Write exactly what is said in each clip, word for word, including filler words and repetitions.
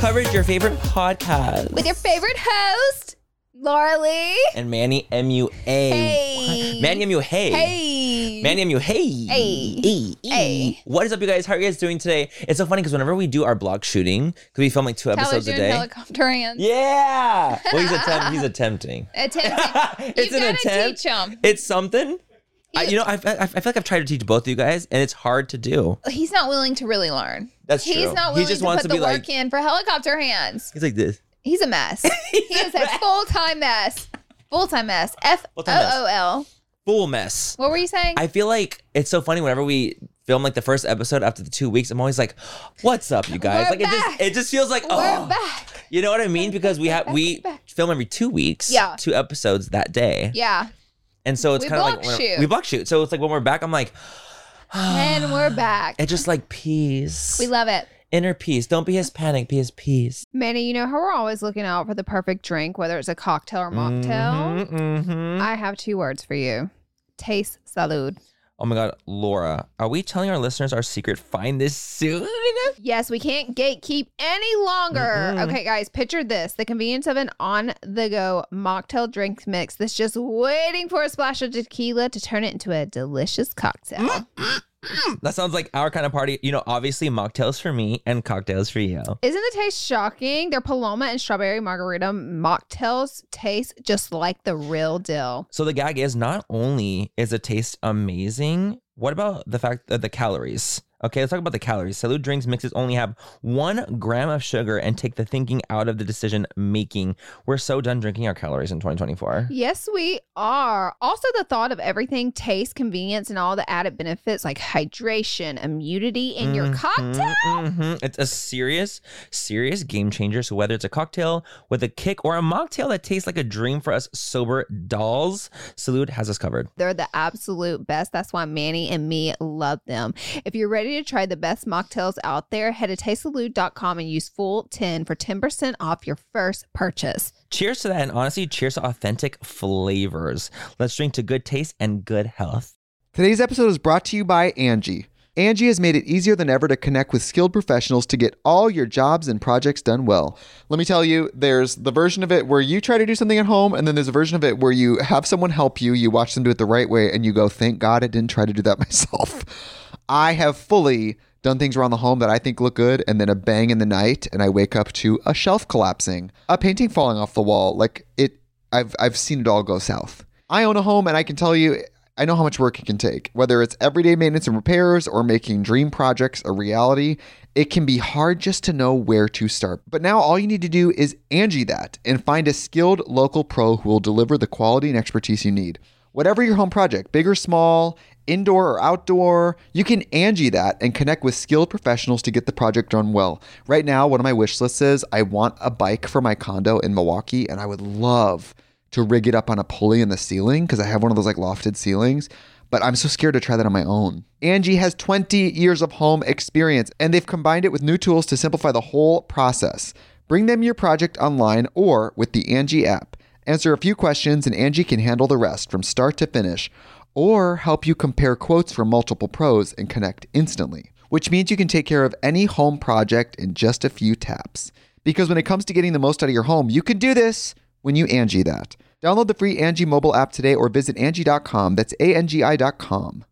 Coverage, your favorite podcast. With your favorite host, Laura Lee. And Manny M U A. Hey. What? Manny M U Hey. Hey. Manny M U Hey. Hey. Hey. Hey. What is up, you guys? How are you guys doing today? It's so funny because whenever we do our blog shooting, because we film like two episodes Tyler's a day. doing helicopter hands. Yeah. Well, he's, attempt- he's attempting. Attempting. It's You've an got to attempt. teach him. It's something. I, you know, I, I, I feel like I've tried to teach both of you guys, and it's hard to do. He's not willing to really learn. That's He's true. not He willing just to wants put to the be work like- in for helicopter hands. He's like this. He's a mess. He is a full-time mess. Full-time mess. F O O L. Full mess. What were you saying? I feel like it's so funny whenever we film like the first episode after the two weeks, I'm always like, what's up, you guys? We're like it back. just it just feels like, oh, We're back. You know what I mean? Because we have back, we back. film every two weeks, Yeah. two episodes that day. Yeah. And so it's We kind of like block when- shoot. we block shoot. So it's like when we're back, I'm like, And we're back. it just like peace. We love it. Inner peace. Don't be Hispanic, be his peace. Manny, you know how we're always looking out for the perfect drink, whether it's a cocktail or mocktail? Mhm, mhm. I have two words for you. Taste salud. Oh my God, Laura, are we telling our listeners our secret? Find this soon. Yes, we can't gatekeep any longer. Mm-mm. Okay, guys, picture this. The convenience of an on-the-go mocktail drink mix that's just waiting for a splash of tequila to turn it into a delicious cocktail. That sounds like our kind of party. You know, obviously mocktails for me and cocktails for you. Isn't the taste shocking? Their Paloma and Strawberry Margarita mocktails taste just like the real deal. So the gag is not only is the taste amazing, what about the fact that the calories? Okay, let's talk about the calories. Salud drinks mixes only have one gram of sugar and take the thinking out of the decision making. We're so done drinking our calories in twenty twenty-four. Yes, we are. Also, the thought of everything, taste, convenience, and all the added benefits like hydration, immunity in your Mhm, cocktail. mhm. It's a serious, serious game changer. So whether it's a cocktail with a kick or a mocktail that tastes like a dream for us sober dolls, Salud has us covered. They're the absolute best. That's why Manny and me love them. If you're ready to try the best mocktails out there, head to taste salud dot com and use full ten for ten percent off your first purchase. Cheers to that, and honestly, cheers to authentic flavors. Let's drink to good taste and good health. Today's episode is brought to you by Angie. Angie has made it easier than ever to connect with skilled professionals to get all your jobs and projects done well. Let me tell you, there's the version of it where you try to do something at home, and then there's a version of it where you have someone help you, you watch them do it the right way, and you go, thank God I didn't try to do that myself. I have fully done things around the home that I think look good, and then a bang in the night, and I wake up to a shelf collapsing, a painting falling off the wall. Like it, I've I've seen it all go south. I own a home, and I can tell you, I know how much work it can take. Whether it's everyday maintenance and repairs or making dream projects a reality, it can be hard just to know where to start. But now all you need to do is Angie that and find a skilled local pro who will deliver the quality and expertise you need. Whatever your home project, big or small, indoor or outdoor, you can Angie that and connect with skilled professionals to get the project done well. Right now, one of my wish lists is I want a bike for my condo in Milwaukee, and I would love to rig it up on a pulley in the ceiling because I have one of those like lofted ceilings, but I'm so scared to try that on my own. Angie has twenty years of home experience, and they've combined it with new tools to simplify the whole process. Bring them your project online or with the Angie app. Answer a few questions and Angie can handle the rest from start to finish, or help you compare quotes from multiple pros and connect instantly, which means you can take care of any home project in just a few taps. Because when it comes to getting the most out of your home, you can do this when you Angie that. Download the free Angie mobile app today or visit Angie dot com. That's A N G I dot com.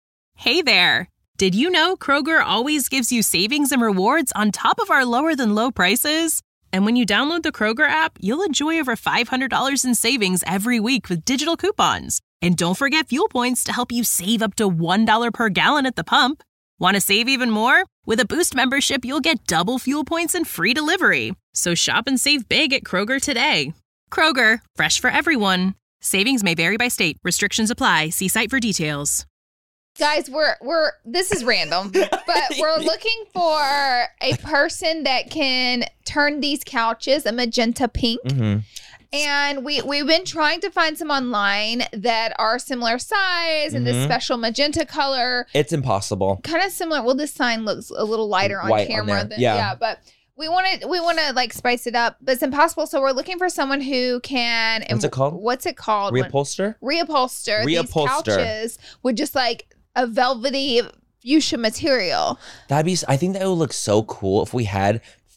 Hey there. Did you know Kroger always gives you savings and rewards on top of our lower than low prices? And when you download the Kroger app, you'll enjoy over five hundred dollars in savings every week with digital coupons. And don't forget fuel points to help you save up to one dollar per gallon at the pump. Want to save even more? With a Boost membership, you'll get double fuel points and free delivery. So shop and save big at Kroger today. Kroger, fresh for everyone. Savings may vary by state. Restrictions apply. See site for details. Guys, we're we're this is random, but we're looking for a person that can turn these couches a magenta pink. Mm-hmm. And we, we've been trying to find some online that are similar size and Mhm. this special magenta color. It's impossible. Kind of similar. Well, this sign looks a little lighter on White on camera there. than Yeah. yeah, but we want to we want to like spice it up, but it's impossible. So we're looking for someone who can. What's it called? What's it called? Reupholster? Reupholster. These Reupholster. couches with just like a velvety fuchsia material. That'd be, I think that would look so cool if we had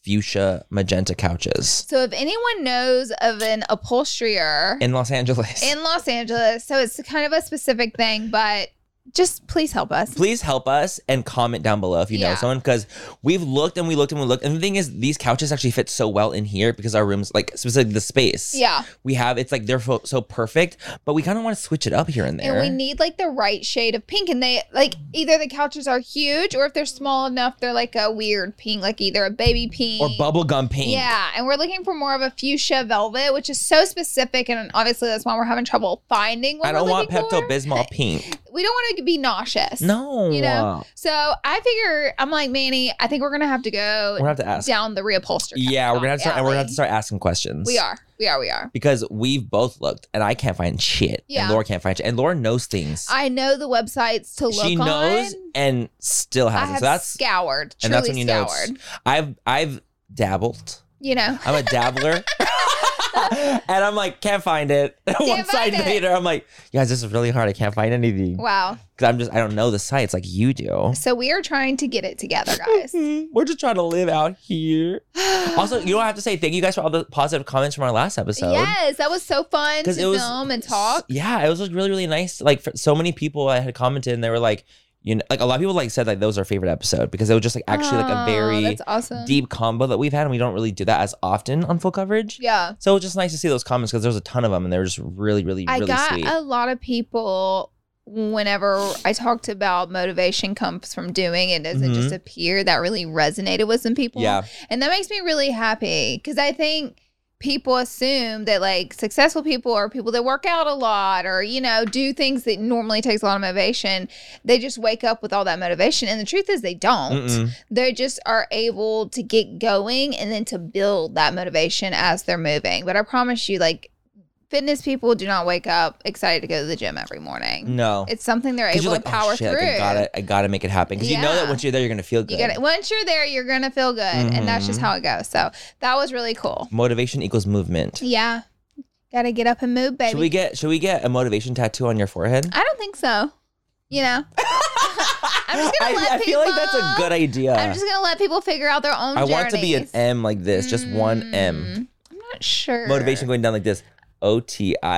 fuchsia magenta couches So if anyone knows of an upholsterer in Los Angeles. in Los Angeles, so it's kind of a specific thing, but just please help us. Please help us and comment down below if you know Yeah. someone, because we've looked and we looked and we looked. And the thing is, these couches actually fit so well in here because our rooms, like specifically the space. Yeah. We have, it's like they're fo- so perfect, but we kind of want to switch it up here and there. And we need like the right shade of pink. And they like either the couches are huge or if they're small enough, they're like a weird pink, like either a baby pink or bubblegum pink. Yeah. And we're looking for more of a fuchsia velvet, which is so specific. And obviously that's why we're having trouble finding what I don't we're want looking for. Pepto-Bismol pink. We don't want to be nauseous. No. You know? So I figure, I'm like, Manny, I think we're going to have to go We're gonna have to ask. down the reupholstery. Yeah, we're gonna have to start, and we're gonna have alley. to start asking questions. We are. We are. We are. Because we've both looked and I can't find shit. Yeah. And Laura can't find shit. And Laura knows things. I know the websites to look she knows on. and still I hasn't. have So that's scoured. and that's truly when you know scoured. it's, I've I've dabbled. You know. I'm a dabbler. And I'm like, can't find it. One find side it. later, I'm like, guys, this is really hard. I can't find anything. Wow. Because I'm just, I don't know the sites like you do. So we are trying to get it together, guys. We're just trying to live out here. Also, you don't have to say thank you guys for all the positive comments from our last episode. Yes, that was so fun to 'Cause it was- film and talk. Yeah, it was like really, really nice. Like for so many people I had commented and they were like, you know, like a lot of people like said like that was our favorite episode because it was just like actually like a Oh, very that's awesome. deep combo that we've had and we don't really do that as often on full coverage. Yeah. So it was just nice to see those comments because there was a ton of them and they were just really, really, I really got sweet. a lot of people whenever I talked about motivation comes from doing it doesn't Mhm. just appear, that really resonated with some people. Yeah. And that makes me really happy because I think people assume that like successful people are people that work out a lot or, you know, do things that normally takes a lot of motivation. They just wake up with all that motivation. And the truth is they don't. Mm-mm. They just are able to get going and then to build that motivation as they're moving. But I promise you, like, fitness people do not wake up excited to go to the gym every morning. No. It's something they're 'Cause able you're to like, power oh, shit, through. like, I gotta, I gotta make it happen. Because you know that Yeah. once you're there, you're gonna feel good. You get it. Once you're there, you're gonna feel good, and that's just Mhm. how it goes. So that was really cool. Motivation equals movement. Yeah, gotta get up and move, baby. Should we get? Should we get a motivation tattoo on your forehead? I don't think so. You know, I'm just gonna I, let I people. feel like that's a good idea. I'm just gonna let people figure out their own. I want it to be an journeys. M like this, just one M. Mm, I'm not sure. Motivation going down like this. O T I.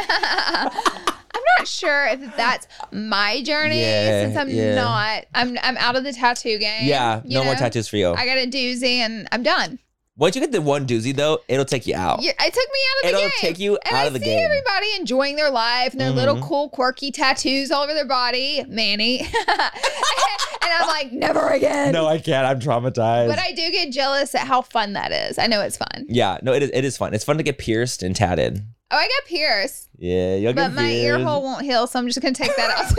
I'm not sure if that's my journey Yeah, since I'm yeah. not. I'm I'm out of the tattoo game. Yeah, you no more know? tattoos for you. I got a doozy and I'm done. Once you get the one doozy though, it'll take you out. You- it took me out of the It'll game. take you and out I of the see game. everybody enjoying their life and their little Mhm. cool, quirky tattoos all over their body. Manny. And I'm like, never again. No, I can't. I'm traumatized. But I do get jealous at how fun that is. I know it's fun. yeah, no, it is. It is fun. It's fun to get pierced and tatted. Oh, I got pierced. Yeah, you'll But get my ear pierced. hole won't heal, so I'm just gonna take that out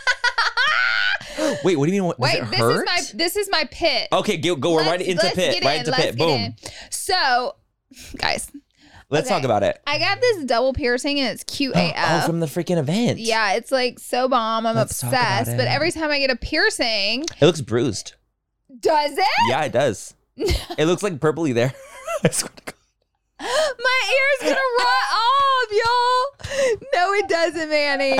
too. Wait, what do you mean? What, does Wait, it this hurt? is my this is my pit. Okay, go, go. We're right Let's- into let's pit. get Right in, into let's pit. get Boom. in. So, guys, Let's Okay. talk about it. I got this double piercing and it's cute A F. Oh, from the freaking event. Yeah, it's like so bomb. I'm Let's talk about obsessed. But it. every time I get a piercing, It looks bruised. does it? Yeah, it does. It looks like purpley there. I swear to God. My ear's gonna rot off, y'all. No, it doesn't,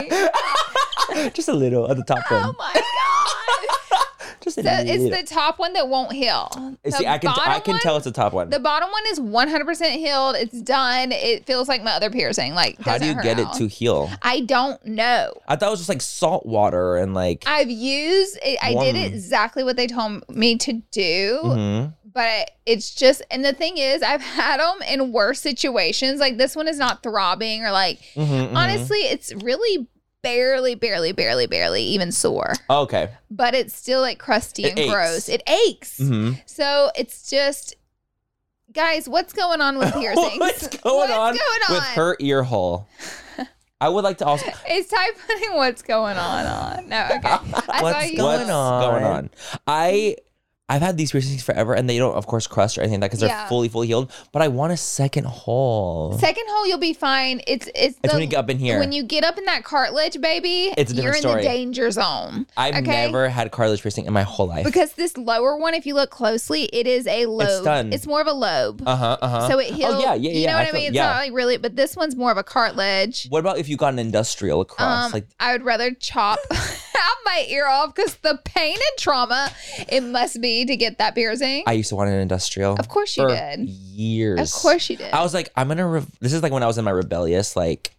Manny. Just a little at the top Oh one. my god. Just a So little. it's the top one that won't heal. See, The I can I bottom can one- tell it's the top one. The bottom one is one hundred percent healed. It's done. It feels like my other piercing. Like, How do doesn't you hurt get now. it to heal? I don't know. I thought it was just like salt water and like. I've used it. I did Warm. exactly what they told me to do, Mhm. but it's just, and the thing is, I've had them in worse situations. Like this one is not throbbing or like, Mhm, mhm. honestly, it's really barely, barely, barely, barely even sore, Oh, okay. but it's still like crusty It and aches. gross. It aches. hmm So it's just, guys, what's going on with piercings? What's going on going with on? her ear hole? I would like to also. It's type putting what's going on on. No, okay. I What's thought you going was- on? going on? I I've had these piercings forever, and they don't, of course, crust or anything like that because they're Yeah. fully, fully healed. But I want a second hole. Second hole, you'll be fine. It's it's It's the, when you get up in here. When you get up in that cartilage, baby, It's a you're different in story. the danger zone. I've okay? never had cartilage piercing in my whole life. Because this lower one, if you look closely, it is a lobe. done. It's more of a lobe. Uh huh. Uh huh. So it heals. Oh yeah, yeah, yeah. You know what I, feel- mean? It's yeah. not like really, but this one's more of a cartilage. What about if you got an industrial across? Um, like, I would rather chop half my ear off because the pain and trauma it must be to get that piercing. I used to want an industrial. Of course you for did. Years. Of course you did. I was like, I'm gonna. Re- this is like when I was in my rebellious, like,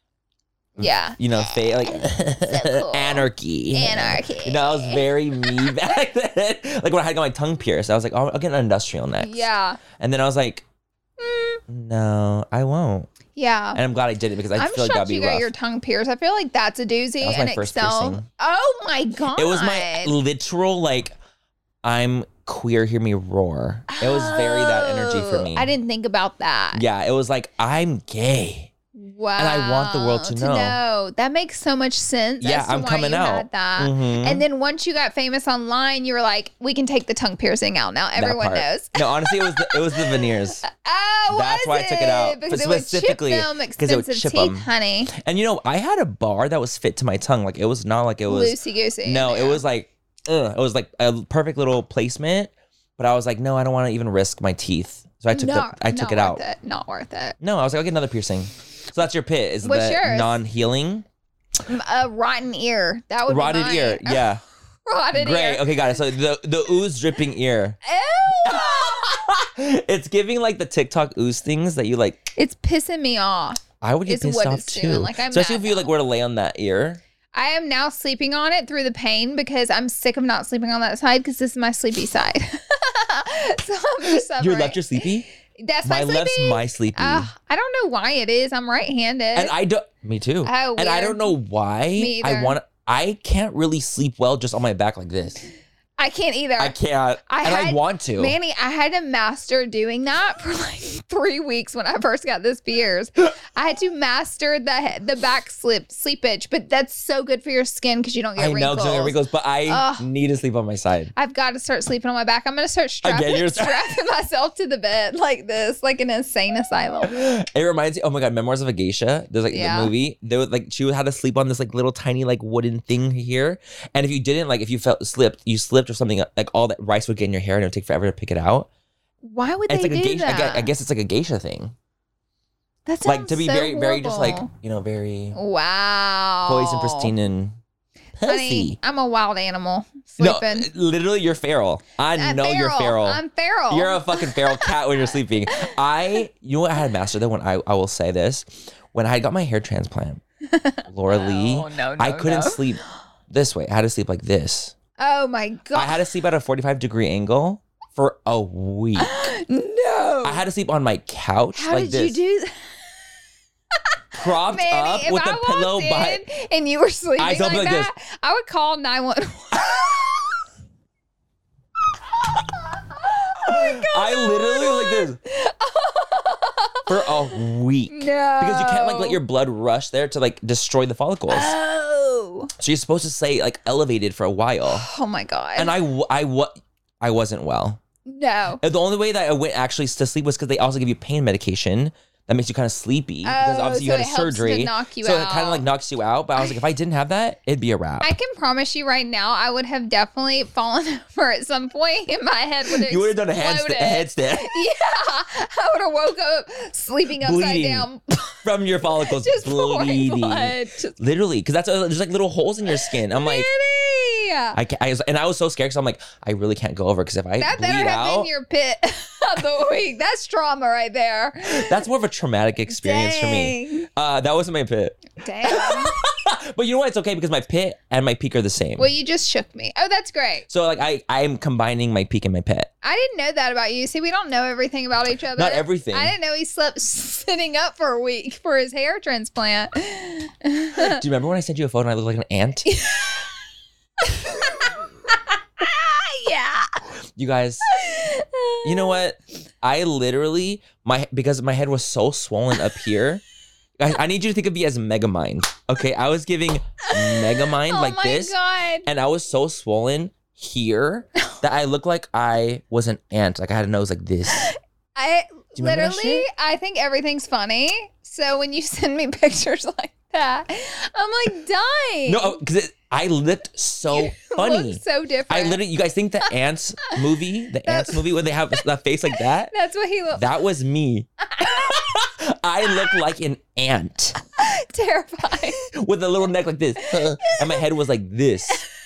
yeah. you know, fa- like cool. anarchy. Anarchy. You know, I was very me back then. Like when I had got my tongue pierced, I was like, oh, I'll get an industrial next. Yeah. And then I was like, Mm. no, I won't. Yeah. And I'm glad I did it because I I'm feel like shocked that'd be you got rough. your tongue pierced. I feel like that's a doozy. That was and my first Excel. piercing. Oh my God. It was my literal, like, I'm queer, hear me roar. It was very that energy for me. Oh, I didn't think about that. Yeah, it was like, I'm gay. Wow. And I want the world to know. That makes so much sense. Yeah, as to I'm why coming you out. Had that. Mhm. And then once you got famous online, you were like, we can take the tongue piercing out now. That Everyone part. knows. No, honestly, it was the, it was the veneers. Oh, That's was why I took it out. Because But it would chip specifically, them 'cause it would expensive chip teeth, 'em. honey. And you know, I had a bar that was fit to my tongue. Like it was not like it was. Loosey goosey. No, it was like, ugh, it was like a perfect little placement. But I was like, no, I don't want to even risk my teeth. So I took not, the, I took not it out. worth It. Not worth it. No, I was like, I'll get another piercing. So that's your pit. Is What's the yours? non-healing A rotten ear. That would rotted be mine. ear? Yeah, Rotted great. ear. Okay, got it. So the the ooze dripping ear. Ew. It's giving like the TikTok ooze things that you like. It's pissing me off. I would get It's pissed what off it's too. doing. Like, I'm Especially mad if you like now. were to lay on that ear. I am now sleeping on it through the pain because I'm sick of not sleeping on that side because this is my sleepy side. So I'm just Your suffering. left, your sleepy. That's my, My sleepy. left's my sleepy. Uh, I don't know why it is. I'm right-handed. And I don't. Me too. Oh, and I weird. don't know why. Me I either. want. I can't really sleep well just on my back like this. I can't either. I can't. I and I had- want to. Manny, I had to master doing that for like three weeks when I first got this pierce. I had to master the the back slip sleepage, but that's so good for your skin because you don't get I know wrinkles. because I get wrinkles, but I Ugh. need to sleep on my side. I've got to start sleeping on my back. I'm going to start strapping, Again, you're- strapping myself to the bed like this, like an insane asylum. It reminds me. Oh my god, Memoirs of a Geisha. There's like Yeah. the movie. There was like she had to sleep on this like little tiny like wooden thing here, and if you didn't like if you felt slipped, you slipped or something like all that rice would get in your hair and it would take forever to pick it out. Why would And it's they like a do geisha. I that? guess, I guess it's like a geisha thing. That Like sounds to be so very, very just like horrible. you know very Wow. poised and pristine and Honey, pussy. I'm a wild animal No, sleeping. literally, you're feral. I I'm know you're feral. I'm feral. You're a fucking feral cat when you're sleeping. I, you know what I had mastered though when I, I will say this, when I got my hair transplant, Laura Lee, no, no, I couldn't no. sleep this way. I had to sleep like this. Oh my god. I had to sleep at a forty-five degree angle for a week. no. I had to sleep on my couch How like did this, you do that? propped Manny, up if with I a pillow walked by. in and you were sleeping I like, slept like this. that, I would call nine one one. I literally was like this for a week. No. Because you can't like let your blood rush there to like destroy the follicles. Oh. So you're supposed to stay like elevated for a while. Oh my god. And I, w- I, w- I wasn't well. no. And the only way that I went actually to sleep was because they also give you pain medication that makes you kind of sleepy because Oh, obviously so you had it a helps to surgery. knock you so it out. kind of like knocks you out. But I was like, if I didn't have that, it'd be a wrap. I can promise you right now, I would have definitely fallen over at some point, and my head would have you would have done a, handsta- exploded. a headstand Yeah, I would have woke up sleeping upside Bleeding. down, from your follicles just pouring bleeding. blood. Just Literally, because that's uh, there's like little holes in your skin. I'm like, Manny! I, can't, I was, and I was so scared because I'm like, I really can't go over because if I That bleed better have out, been your pit of the week. That's trauma right there. that's more of a traumatic experience for me. Uh, that wasn't my pit. Dang. But you know what? It's okay because my pit and my peak are the same. Well, you just shook me. Oh, that's great. So like I I'm combining my peak and my pit. I didn't know that about you. See, we don't know everything about each other. Not everything. I didn't know he slept sitting up for a week for his hair transplant. Do you remember when I sent you a photo and I looked like an ant? Yeah. You guys, you know what? I literally my because my head was so swollen up here. I, I need you to think of me as Megamind. Okay, I was giving Megamind Oh like my this, God. and I was so swollen here that I looked like I was an ant. Like I had a nose like this. I you remember that literally, shit? I think everything's funny. So when you send me pictures like that, I'm like dying. No, because I looked so You funny. look so different. I literally, you guys think the Ants movie, the Ants movie, when they have that face like that? That's what he looked. That was me. I look like an ant Terrifying. with a little neck like this, and my head was like this.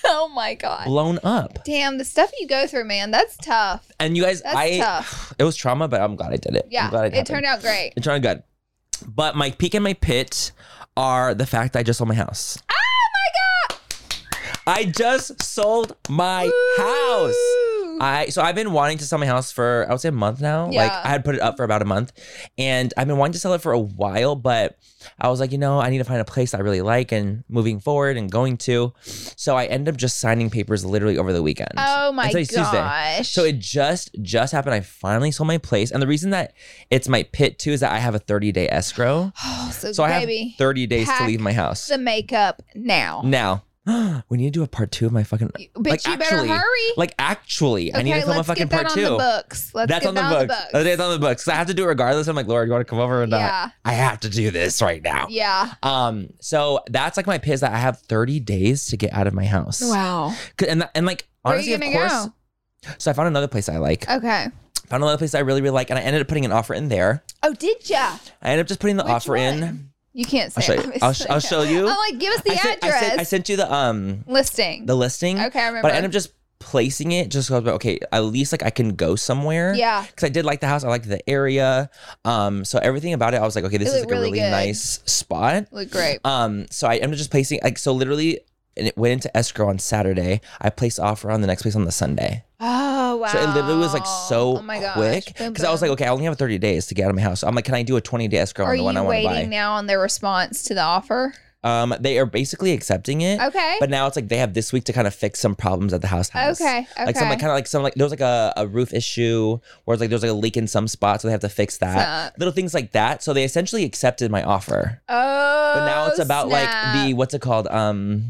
Oh my God. blown up. Damn, the stuff you go through, man, that's tough. And you guys, That's I tough. it was trauma, but I'm glad I did it. Yeah, I'm glad it happened. turned out great. It turned out good. But my peak and my pit are the fact that I just sold my house. Oh my God. I just sold my house. Ooh. I so I've been wanting to sell my house for I would say a month now. Yeah. Like I had put it up for about a month, and I've been wanting to sell it for a while, but I was like, you know, I need to find a place I really like and moving forward and going to. So I ended up just signing papers literally over the weekend. Oh my And today's Tuesday. gosh. So it just just happened. I finally sold my place, and the reason that it's my pit too is that I have a thirty day escrow. Oh, so, So I baby, have thirty days to pack leave my house. the makeup now. Now, we need to do a part two of my fucking. But like, you better actually, hurry. Like actually, I need Okay, to film a let's fucking get that part on two. the books. Let's That's get on the that books. on the books. That's on the books. 'Cause I have to do it regardless. I'm like, Lord, you want to come over or not? Yeah. I have to do this right now. Yeah. Um. So that's like my piss that I have thirty days to get out of my house. Wow. 'Cause- And and like Where are honestly, you of gonna course. go? So I found another place I like. Okay. Found another place I really really like, and I ended up putting an offer in there. Oh, did ya? I ended up just putting the Which offer one? in. You can't say. I'll show you. it, I'll, sh- I'll obviously. show you. I'm like, give us the I sent, address. I sent I sent you the um listing. the listing. Okay, I remember. But I ended up just placing it just because, okay, at least like I can go somewhere. Yeah. Because I did like the house. I liked the area. Um, so everything about it, I was like, okay, this It is looked like a really really good. nice spot. Look great. Um, so I ended up just placing like so literally, and it went into escrow on Saturday. I placed offer on the next place on the Sunday. Oh wow. So it literally was like so oh my gosh. quick Boom, because I was like, boom. okay, I only have thirty days to get out of my house. So I'm like, can I do a twenty day escrow Are on the one you I want to waiting buy? now on their response to the offer? Um, they are basically accepting it. Okay. But now it's like they have this week to kind of fix some problems that the house has. Okay, Like some like okay. kind of like some like there was like a, a roof issue where it's like there's like a leak in some spots, so they have to fix that. Snap. Little things like that. So they essentially accepted my offer. Oh. But now it's about like the snap. what's it called? Um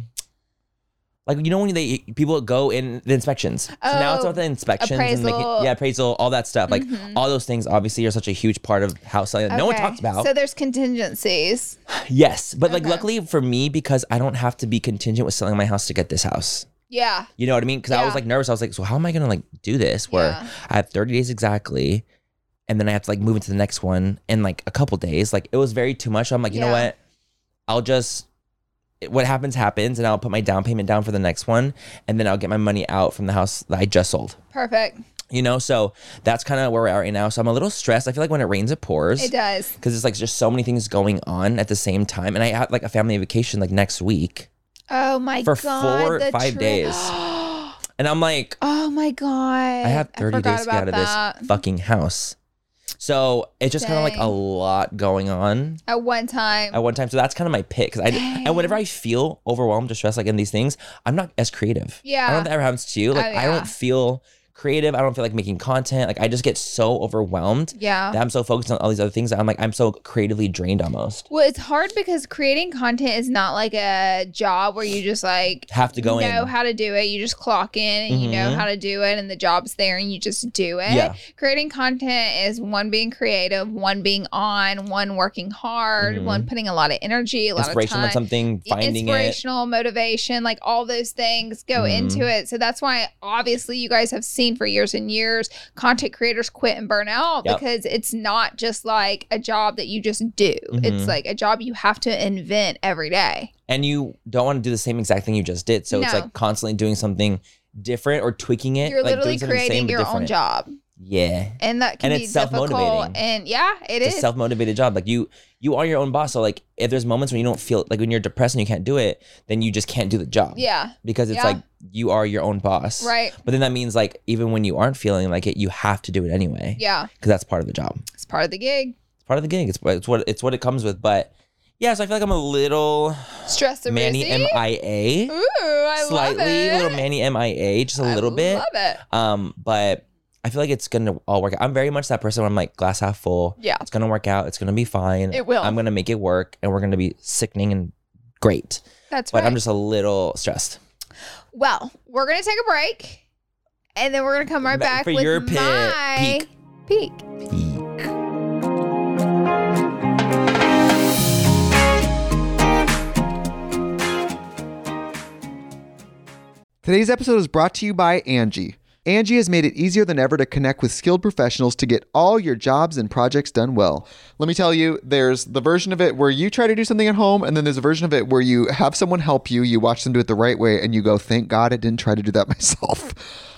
like you know when they people go in the inspections. So now it's Oh, about the inspections and making appraisal. yeah, appraisal, all that stuff. Like Mhm. all those things obviously are such a huge part of house selling that no one Okay. talks about. So there's contingencies. Yes. But like Okay. luckily for me, because I don't have to be contingent with selling my house to get this house. Yeah. You know what I mean? Because I was Yeah. like nervous. I was like, so how am I gonna like do this? Where Yeah. I have thirty days exactly, and then I have to like move into the next one in like a couple days. Like it was very too much. So I'm like, you know Yeah. what? I'll just what happens happens, and I'll put my down payment down for the next one, and then I'll get my money out from the house that I just sold. Perfect. You know, so that's kind of where we're at right now. So I'm a little stressed. I feel like when it rains, it pours. It does. Because it's like just so many things going on at the same time, and I have like a family vacation like next week. Oh my For god. four- the five tri- days. And I'm like, Oh my god. I have thirty forgot days to get out about of that. this fucking house. So it's just kind of like a Dang. lot going on At one time. at one time. So that's kind of my pit. Cause I, Dang. and whenever I feel overwhelmed or stressed, like in these things, I'm not as creative. I Yeah. don't know if that ever happens to you. Like Oh, I yeah. don't feel creative. I don't feel like making content. Like I just get so overwhelmed Yeah. that I'm so focused on all these other things that I'm like, I'm so creatively drained almost. Well, it's hard because creating content is not like a job where you just like Have to go know in. how to do it. You just clock in and you know Mhm. how to do it, and the job's there, and you just do it. Yeah. Creating content is one being creative, one being on, one working hard, Mhm. one putting a lot of energy, a lot of Inspiration on time. something, finding it. Inspirational motivation, like all those things go Mhm. into it. So that's why obviously you guys have seen for years and years content creators quit and burn out Yep. because it's not just like a job that you just do. Mhm. It's like a job you have to invent every day. And you don't want to do the same exact thing you just did. So it's No. like constantly doing something different or tweaking it. You're like literally doing something same creating but your own different. job. Yeah. And that can And be it's difficult. self-motivating. And yeah, it It's is. a self-motivated job. Like you you are your own boss. So like if there's moments when you don't feel like when you're depressed and you can't do it, then you just can't do the job. yeah. Because it's Yeah. like you are your own boss. Right. But then that means like even when you aren't feeling like it, you have to do it anyway. Yeah. Because that's part of the job. It's part of the gig. It's part of the gig. It's, it's what it's what it comes with. But yeah, so I feel like I'm a little Stress the Manny M I A. Ooh, I Slightly, love it. a little Manny M I A, just a I little bit. love it. Um, but I feel like it's gonna all work out. I'm very much that person where I'm like glass half full. Yeah. It's gonna work out. It's gonna be fine. It will. I'm gonna make it work, and we're gonna be sickening and great. That's But right. I'm just a little stressed. Well, we're gonna take a break, and then we're gonna come right Back back for with your pit- my peak. Peak. Today's episode is brought to you by Angie. Angie has made it easier than ever to connect with skilled professionals to get all your jobs and projects done well. Let me tell you, there's the version of it where you try to do something at home, and then there's a version of it where you have someone help you, you watch them do it the right way, and you go, thank God I didn't try to do that myself.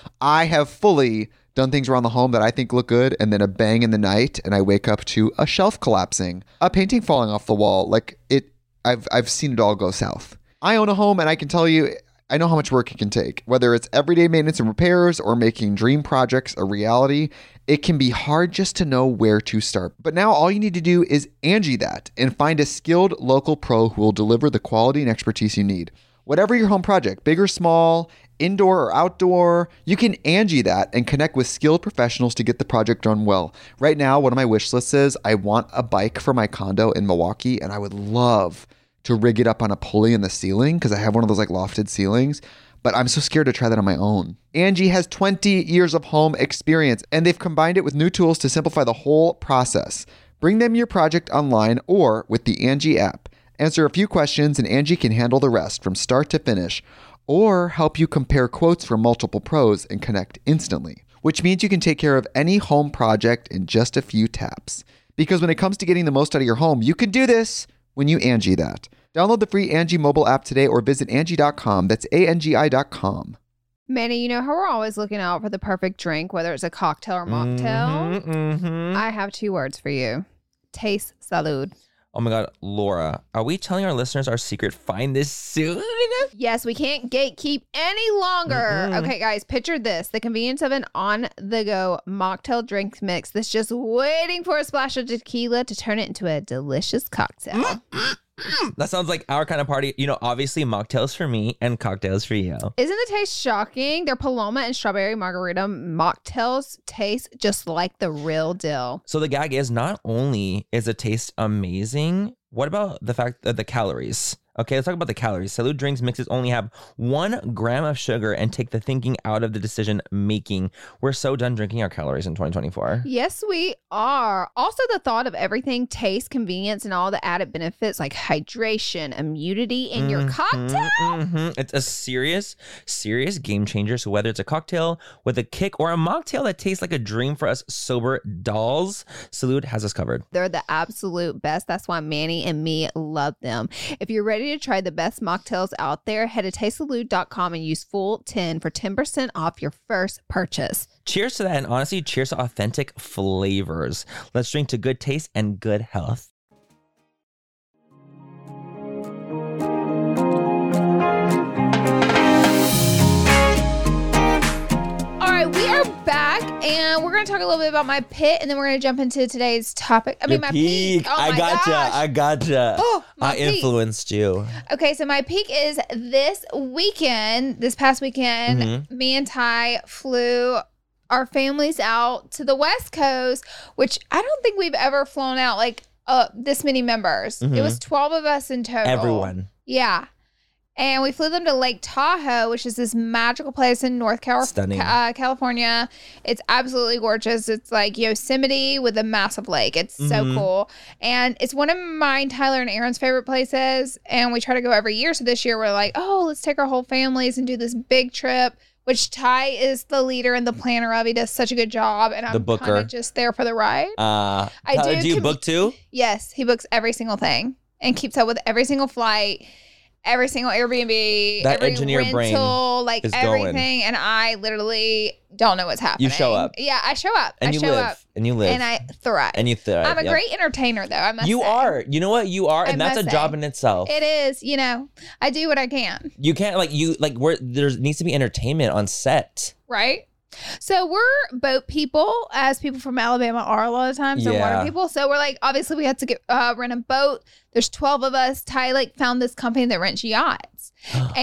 I have fully done things around the home that I think look good, and then a bang in the night, and I wake up to a shelf collapsing, a painting falling off the wall. Like it, I've I've seen it all go south. I own a home, and I can tell you, I know how much work it can take. Whether it's everyday maintenance and repairs or making dream projects a reality, it can be hard just to know where to start. But now all you need to do is Angie that and find a skilled local pro who will deliver the quality and expertise you need. Whatever your home project, big or small, indoor or outdoor, you can Angie that and connect with skilled professionals to get the project done well. Right now, one of my wish lists is I want a bike for my condo in Milwaukee, and I would love to rig it up on a pulley in the ceiling because I have one of those like lofted ceilings, but I'm so scared to try that on my own. Angie has twenty years of home experience, and they've combined it with new tools to simplify the whole process. Bring them your project online or with the Angie app. Answer a few questions and Angie can handle the rest from start to finish, or help you compare quotes from multiple pros and connect instantly, which means you can take care of any home project in just a few taps. Because when it comes to getting the most out of your home, you can do this when you Angie that. Download the free Angie mobile app today or visit Angie dot com. That's A N G I dot com. Manny, you know how we're always looking out for the perfect drink, whether it's a cocktail or mocktail? Mm-hmm, mm-hmm. I have two words for you. Taste salud. Oh my God, Laura, are we telling our listeners our secret? Find this soon? Yes, we can't gatekeep any longer. Mm-mm. Okay, guys, picture this. The convenience of an on-the-go mocktail drink mix that's just waiting for a splash of tequila to turn it into a delicious cocktail. That sounds like our kind of party. You know, obviously mocktails for me and cocktails for you. Isn't the taste shocking? Their Paloma and Strawberry Margarita mocktails taste just like the real deal. So the gag is not only is the taste amazing, what about the fact that the calories? Okay, let's talk about the calories. Salud drinks mixes only have one gram of sugar and take the thinking out of the decision making. We're so done drinking our calories in twenty twenty-four. Yes, we are. Also, the thought of everything, taste, convenience, and all the added benefits like hydration, immunity in your Mhm, cocktail. mhm. It's a serious, serious game changer. So whether it's a cocktail with a kick or a mocktail that tastes like a dream for us sober dolls, Salud has us covered. They're the absolute best. That's why Manny and me love them. If you're ready to try the best mocktails out there, head to taste salud dot com and use full ten for ten percent off your first purchase. Cheers to that, and honestly, cheers to authentic flavors. Let's drink to good taste and good health. All right, we are back, and we're going to talk a little bit about my pit, and then we're going to jump into today's topic. I mean, Your my peak. peak. Oh I my gotcha. gosh. I gotcha. Oh, my I peak. influenced you. Okay, so my peak is this weekend, this past weekend, Mhm. me and Ty flew our families out to the West Coast, which I don't think we've ever flown out like uh, this many members. It Mhm. was twelve of us in total. Everyone. Yeah. And we flew them to Lake Tahoe, which is this magical place in North Cal- Stunning. uh, California. It's absolutely gorgeous. It's like Yosemite with a massive lake. It's so Mhm. cool. And it's one of mine, Tyler, and Aaron's favorite places. And we try to go every year. So this year we're like, oh, let's take our whole families and do this big trip, which Ty is the leader and the planner of. He does such a good job. And The I'm booker. kind of just there for the ride. Uh, I Tyler, do do you commu- book too? Yes, he books every single thing and keeps up with every single flight, every single Airbnb, That every engineer brain rental, like is going. everything. And I literally don't know what's happening. show up. Yeah, I show up. And I you show live. up. And you live. And I thrive. And you thrive. I'm a Yep. great entertainer, though. I must You say. are. You know what? You are. I And that's a must job say. in itself. It is. You know, I do what I can. You can't like you like where there needs to be entertainment on set. Right? So we're boat people, as people from Alabama are a lot of times. They're Yeah. water people. So we're like, obviously, we had to get uh, rent a boat. There's twelve of us. Ty like found this company that rents yachts,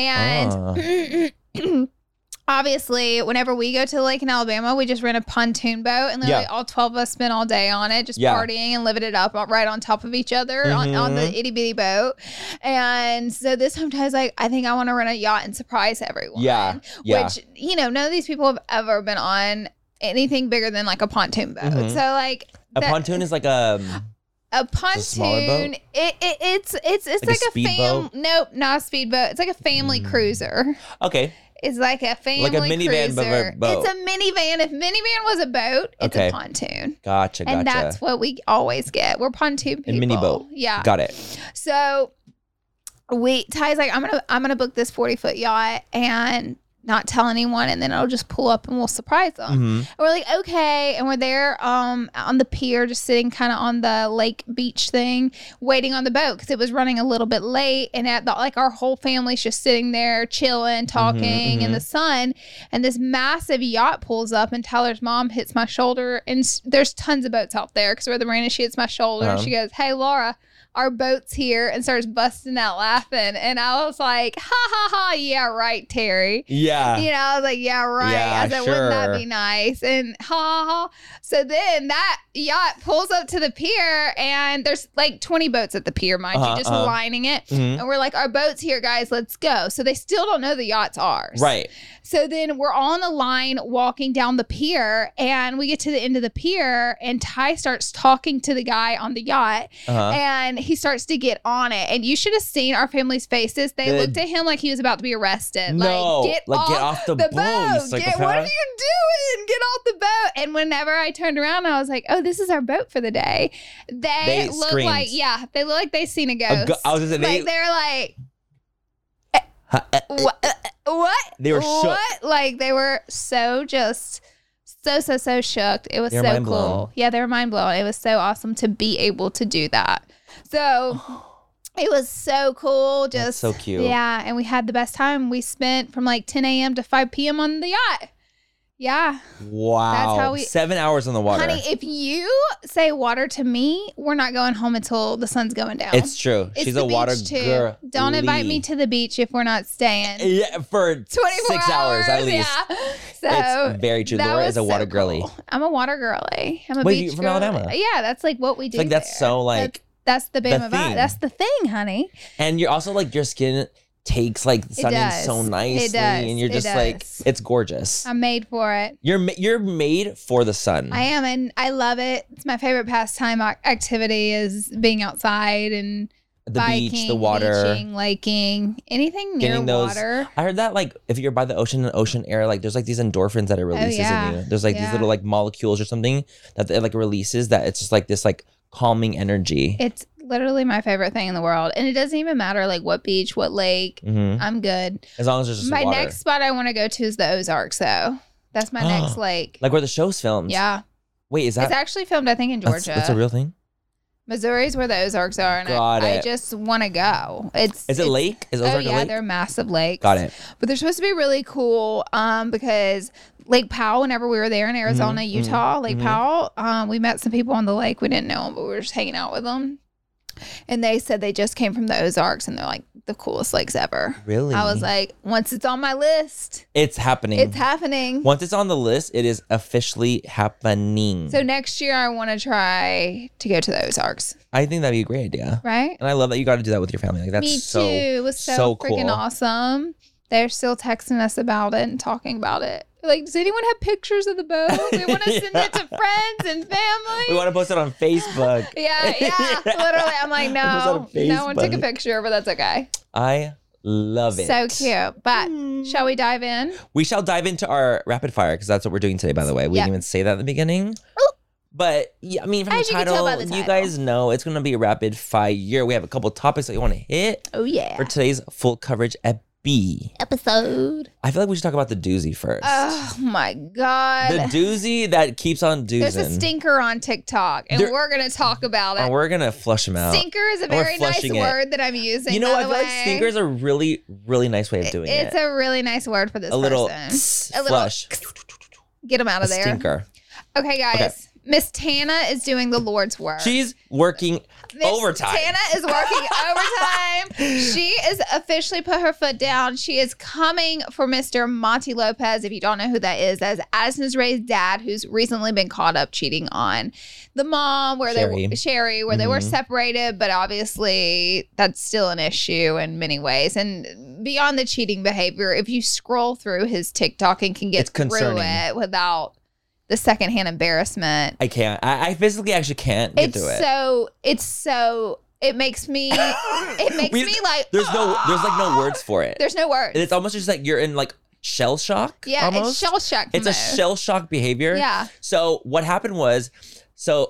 and obviously, whenever we go to the lake in Alabama, we just rent a pontoon boat, and literally Yeah. all twelve of us spend all day on it, just Yeah. partying and living it up right on top of each other on, on the Mhm. itty bitty boat. And so this time, Ty's like, I think I want to rent a yacht and surprise everyone. Yeah, yeah. Which, you know, none of these people have ever been on anything bigger than like a pontoon boat. Mhm. So like A that- pontoon is like a a a smaller boat? pontoon. It, it it's it's it's Like a like, a, fam. speedboat? Nope, not a speedboat. It's like a family Mm. cruiser. okay. It's like a family Like a minivan, but cruiser. a boat. It's a minivan. If minivan was a boat, it's Okay. a pontoon. Gotcha, gotcha. And that's what we always get. We're pontoon people. And mini boat. Yeah. Got it. So we Ty's like, I'm gonna I'm gonna book this forty foot yacht and not tell anyone, and then it'll just pull up and we'll surprise them. Mm-hmm. And we're like, okay. And we're there um on the pier, just sitting kind of on the lake beach thing, waiting on the boat because it was running a little bit late. And at the, like our whole family's just sitting there chilling, talking mm-hmm. in the sun. And this massive yacht pulls up, and Tyler's mom hits my shoulder. And s- there's tons of boats out there because we're the marina. She hits my shoulder Uh-huh. and she goes, "Hey, Laura, our boat's here," and starts busting out laughing. And I was like, ha ha ha, yeah, right, Terry. Yeah. You know, I was like, yeah, right. Yeah, I said, wouldn't that sure. be nice? And ha ha ha. So then that yacht pulls up to the pier, and there's like twenty boats at the pier, mind Uh-huh, you, just uh-huh. lining it. Mhm. And we're like, our boat's here, guys, let's go. So they still don't know the yacht's ours. Right. So then we're on the line walking down the pier, and we get to the end of the pier, and Ty starts talking to the guy on the yacht, Uh-huh. and he starts to get on it. And you should have seen our family's faces. They The- looked at him like he was about to be arrested. No, like, get, like, off, get off the boat, you Get, what psychopath. are you doing? Get off the boat. And whenever I turned around, I was like, oh, this is our boat for the day. They, They look screamed. like, yeah, they look like they seen a ghost. A go- I was gonna say, they- like, they're like, Huh, uh, uh, what? uh, What? They were shook. What? Like they were so just so so so shook. It was They were so mind cool. blown. Yeah, they were mind blown. It was so awesome to be able to do that. So it was so cool. Just That's so cute. Yeah, and we had the best time. We spent from like ten a.m. to five p.m. on the yacht. Yeah. Wow. That's how we- Seven hours on the water. Honey, if you say water to me, we're not going home until the sun's going down. It's true. It's She's the a water beach, too. girl. Don't invite me to the beach if we're not staying. Yeah, for twenty-four six hours, at least. Yeah. So It's very true. that Laura was is a so water girly. cool. I'm a water girly. I'm a Wait, beach you from girly. Alabama? Yeah, that's like what we do. Like that's there. so like, that's, that's the Bama thing. vibe. That's the thing, honey. and you're also like your skin takes like sun in does. so It nicely, does. and you're It just like does. it's gorgeous. I'm made for it. You're ma- you're made for the sun. I am, and I love it. It's my favorite pastime ac- activity is being outside and the biking, beach, the water. beaching, laking, anything near Getting those- water. I heard that like if you're by the ocean and ocean air, like there's like these endorphins that it releases Oh, yeah. in you. There's like these Yeah. little like molecules or something that it like releases that it's just like this like calming energy. It's literally my favorite thing in the world, and it doesn't even matter like what beach, what lake. hmm I'm good. As long as there's just My water. next spot I want to go to is the Ozarks, though. That's my next lake. like where the show's filmed. Yeah, Wait, is that it's actually filmed, I think, in that's, Georgia. that's a real thing? Missouri's where the Ozarks are, and Got I, I it. just want to go. It's Is it it's- lake? Is Oh Ozark a yeah, lake? they're massive lakes. Got it. But they're supposed to be really cool um, because Lake Powell, whenever we were there in Arizona, Mhm, Utah, Lake mhm. Powell, um, we met some people on the lake. We didn't know them, but we were just hanging out with them. And they said they just came from the Ozarks, and they're like the coolest lakes ever. Really? I was like, once it's on my list, it's happening. it's happening. Once it's on the list, it is officially happening. So next year, I want to try to go to the Ozarks, I think that'd be a great idea. right? And I love that you got to do that with your family. Like that's Me so too. It was so, so freaking cool. awesome. They're still texting us about it and talking about it. Like, does anyone have pictures of the boat? We want to send it to friends and family. We want to post it on Facebook. Yeah, yeah. Literally, I'm like, Post it on no, no one took a Facebook. picture, but that's okay. I love it. So cute. But shall we dive in? We shall dive into our rapid fire because that's what we're doing today, by the way. We Yep. didn't even say that at the beginning. Oh. But yeah, I mean, from As the you can title, tell by the you title. guys know it's going to be a rapid fire. We have a couple topics that you want to hit Oh yeah. for today's full coverage at B. Episode. I feel like we should talk about the doozy first. Oh my god. the doozy that keeps on doozing. There's a stinker on TikTok, and There- we're gonna talk about it. And we're going to flush them out. Stinker is a we're very nice flushing it. word that I'm using. You know, by I the feel like way. stinker is a really, really nice way of doing It's it. a really nice word for this a little person. tss, A little flush. Get them out A of there. stinker. Okay, guys. Miss Tana is doing the Lord's work. She's working Miss overtime. Tana is working overtime. She is officially put her foot down. She is coming for Mister Monty Lopez. If you don't know who that is, that's Addison Rae's dad, who's recently been caught up cheating on the mom, where Sherry. they Sherry, where they were Mhm. separated, but obviously that's still an issue in many ways. And beyond the cheating behavior, if you scroll through his TikTok and can get It's through concerning. it without the secondhand embarrassment, I can't. I, I physically actually can't get it's through it. so it's so it makes me it makes We- me like There's no, there's like no words for it. there's no words. It's almost just like you're in like shell shock. Yeah, almost. it's shell shock. It's a shell shock behavior. Yeah. So what happened was, so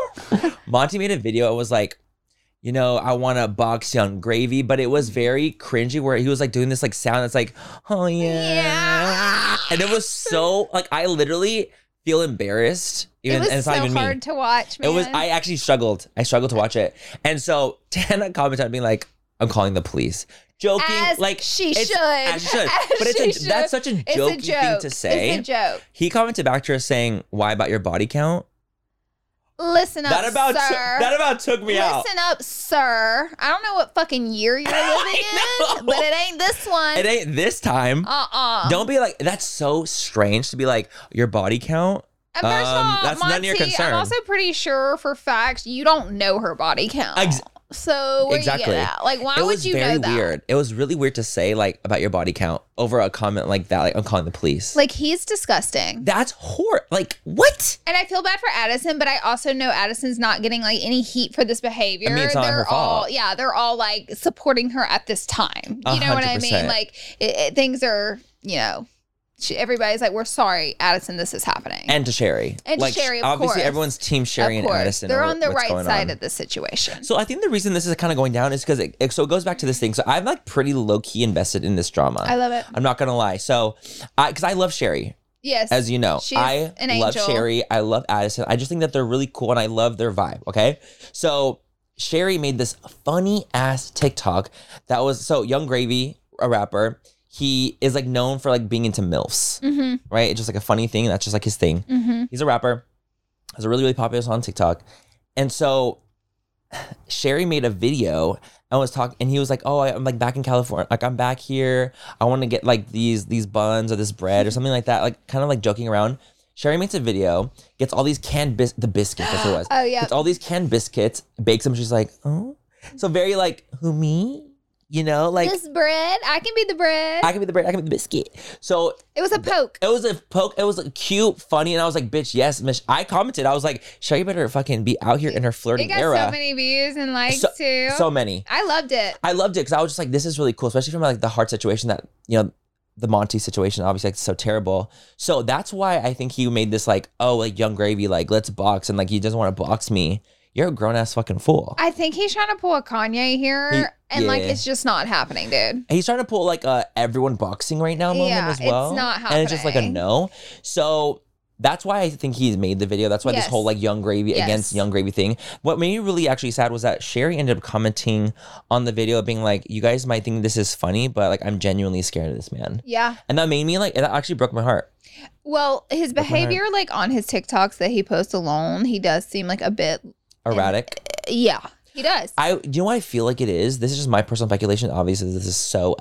Monty made a video. It was like, you know, I want to box Young Gravy, but it was very cringy where he was like doing this like sound that's like, oh yeah. Yeah. And it was so like, I literally feel embarrassed. Even, It was and it's so not even hard me. to watch, man. It was, I actually struggled. I struggled to watch it. And so Tana commented on being like, I'm calling the police. Joking, As like she it's- should. As she should. As But it's she a, should. that's such a It's a jokey thing joke. to say. It's a joke. He commented back to her saying, why about your body count? Listen up, That about sir. took- that about took me out. Listen up, sir. I don't know what fucking year you're living I in, know. but it ain't this one. It ain't this time. Uh-uh. Don't be like, that's so strange to be like, your body count? And first of um, all, that's none of your Monty, concern. I'm also pretty sure for facts you don't know her body count. Ex- so where Exactly. you get at? Like, why it would was you very know that? weird. It was really weird to say like about your body count over a comment like that. Like, I'm calling the police. Like, he's disgusting. That's horrible. Like, what? And I feel bad for Addison, but I also know Addison's not getting like any heat for this behavior. I mean, it's not they're her all, fault. yeah, they're all like supporting her at this time. A You know what I hundred mean? percent. Like, it, it, things are, you know, she, everybody's like, we're sorry, Addison, this is happening. And to Sherry. And to like, Sherry, of obviously, course. everyone's team Sherry of and course, Addison. they're over on the what's right going side on. of the situation. So I think the reason this is kind of going down is because it, it so it goes back to this thing. So I'm like pretty low key invested in this drama. I love it. I'm not gonna lie. So, I because I love Sherry, Yes, as you know, she's I an love angel. Sherry. I love Addison. I just think that they're really cool, and I love their vibe. Okay, so Sherry made this funny ass TikTok that was so Young Gravy, a rapper. He is like known for like being into MILFs, Mm-hmm. right? It's just like a funny thing. That's just like his thing. Mm-hmm. He's a rapper. Has a really, really popular song on TikTok. And so Sherry made a video and was talking, and he was like, oh, I- I'm like back in California. Like, I'm back here. I want to get like these these buns or this bread or something like that. Like, kind of like joking around. Sherry makes a video, gets all these canned bis- the biscuits, that's what it was. Oh, yeah. Gets all these canned biscuits, bakes them. She's like, oh. So very like, who, me? You know, like, This bread, I can be the bread. I can be the bread, I can be the biscuit. So it was a poke. it was a poke. It was like cute, funny, and I was like, "Bitch, yes, Mish." I commented. I was like, "Sherry better fucking be out here in her It flirting got era." so many views and likes So- too. so many. I loved it. I loved it because I was just like, "This is really cool," especially from like the hard situation that you know, the Monty situation. Obviously, like, it's so terrible. So that's why I think he made this like, "Oh, like Young Gravy, like let's box," and like he doesn't want to box me. You're a grown ass fucking fool. I think he's trying to pull a Kanye here, He- and like yeah. it's just not happening, dude. He's trying to pull like a everyone boxing right now moment Yeah, as well. it's not And it's just like a happening. no. So that's why I think he's made the video. That's why this Yes. whole like Young Gravy Yes. against Young Gravy thing. What made me really actually sad was that Sherry ended up commenting on the video being like, you guys might think this is funny, but like I'm genuinely scared of this man. Yeah. And that made me like, that actually broke my heart. Well, his my heart. behavior, like on his TikToks that he posts alone, he does seem like a bit. Erratic. Yeah, he does. I, do you know what I feel like it is? This is just my personal speculation. Obviously, this is so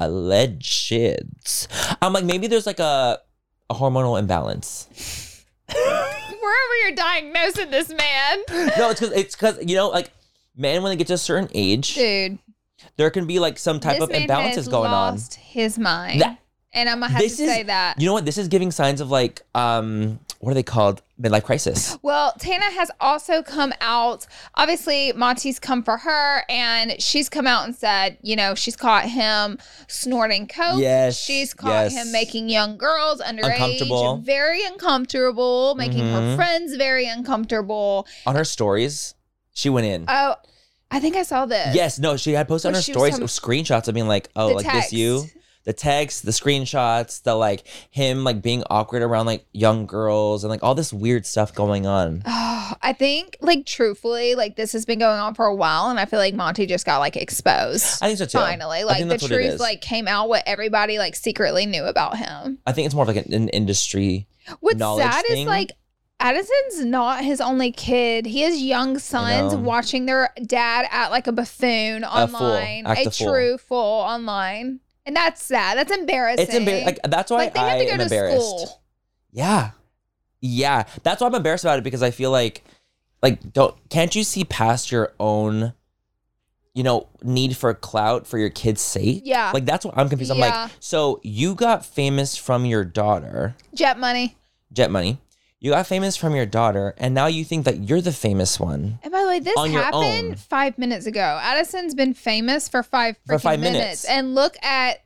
alleged. I'm like, maybe there's like a, a hormonal imbalance. Wherever you're diagnosing this man, No, it's because it's because you know, like, men when they get to a certain age, dude. there can be like some type this of man imbalances has going on. lost his mind, That- and I'm gonna have This to is, say that. you know what? This is giving signs of like, um, what are they called? Midlife crisis. Well, Tana has also come out. Obviously, Monty's come for her, and she's come out and said, you know, she's caught him snorting coke. Yes, She's caught yes. him making young girls underage Uncomfortable. very uncomfortable, making her Mhm. friends very uncomfortable. On her stories, she went in. Oh, I think I saw this. Yes, no, she had posted on Where her she was stories talking- screenshots of being like, oh, The like this text. you. The text, the screenshots, the like him like being awkward around like young girls and like all this weird stuff going on. Oh, I think, like, truthfully, like, this has been going on for a while, and I feel like Monty just got, like, exposed. I think so too. Finally, I like, think the that's what it truth, is. like, came out what everybody, like, secretly knew about him. I think it's more of like an, an industry. What's knowledge sad thing. is, like, Addison's not his only kid. He has young sons know. watching their dad act like a buffoon A fool. online, Act a, a fool. true fool online. And that's sad. That's embarrassing. It's embarrassing. Like that's why Like, they I have to go am to embarrassed. school. Yeah, yeah. That's why I'm embarrassed about it because I feel like, like, don't can't you see past your own, you know, need for clout for your kid's sake? Yeah. Like that's what I'm confused. I'm Yeah. like, so you got famous from your daughter, Jet money. Jet Money. You got famous from your daughter, and now you think that you're the famous one. And by the way, this On your happened own. five minutes ago. Addison's been famous for five For freaking five minutes. minutes. And look at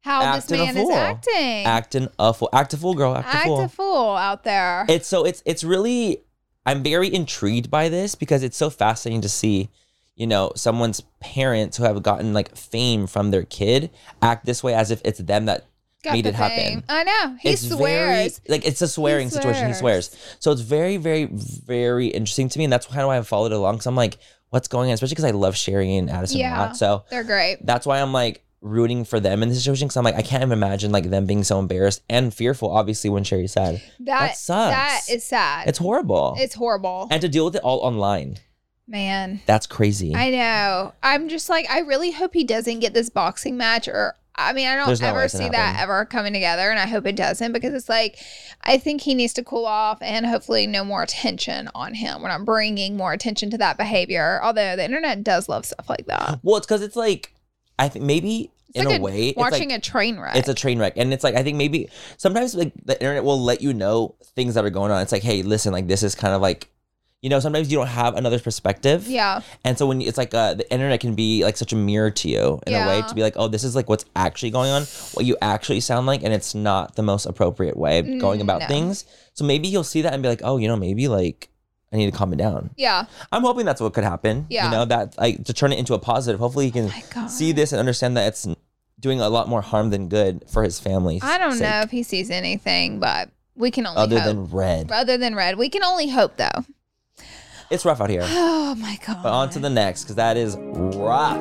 how acting this a man is fool. acting. Acting a fool. Act a fool, girl. Act, Act a fool. a fool out there. It's so it's it's really I'm very intrigued by this because it's so fascinating to see, you know, someone's parents who have gotten like fame from their kid act this way as if it's them that Got made the it happen. fame. I know. He It's swears. very, like it's a swearing He situation. He swears. swears. So it's very, very, very interesting to me, and that's kind of why I followed it along. Because I'm like, what's going on? Especially because I love Sherry and Addison a Yeah. lot. So They're great. that's why I'm like rooting for them in this situation. Because I'm like, I can't even imagine like them being so embarrassed and fearful. Obviously, when Sherry's sad, That, that sucks. That is sad. It's horrible. It's horrible. And to deal with it all online, Man. that's crazy. I know. I'm just like, I really hope he doesn't get this boxing match, or I mean, I don't There's no way ever it's gonna see that happen. ever coming together, and I hope it doesn't, because it's like, I think he needs to cool off and hopefully no more attention on him. We're not bringing more attention to that behavior, although the internet does love stuff like that. Well, it's because it's like, I think maybe It's in like a way, it's watching like, a train wreck. it's a train wreck. And it's like, I think maybe sometimes like the internet will let you know things that are going on. It's like, hey, listen, like this is kind of like, you know, sometimes you don't have another perspective. yeah. And so when you, it's like uh, the internet can be like such a mirror to you in a way Yeah. to be like, oh, this is like what's actually going on, what you actually sound like. And it's not the most appropriate way of going Mm, about no. things. So maybe he'll see that and be like, oh, you know, maybe like I need to calm it down. Yeah. I'm hoping that's what could happen. Yeah. You know, that like to turn it into a positive. Hopefully he can my God. see this and understand that it's doing a lot more harm than good for his family. I don't know if he sees anything, but we can only Other hope. than red. Other than red. We can only hope, though. It's rough out here. Oh, my God. But on to the next, because that is rough.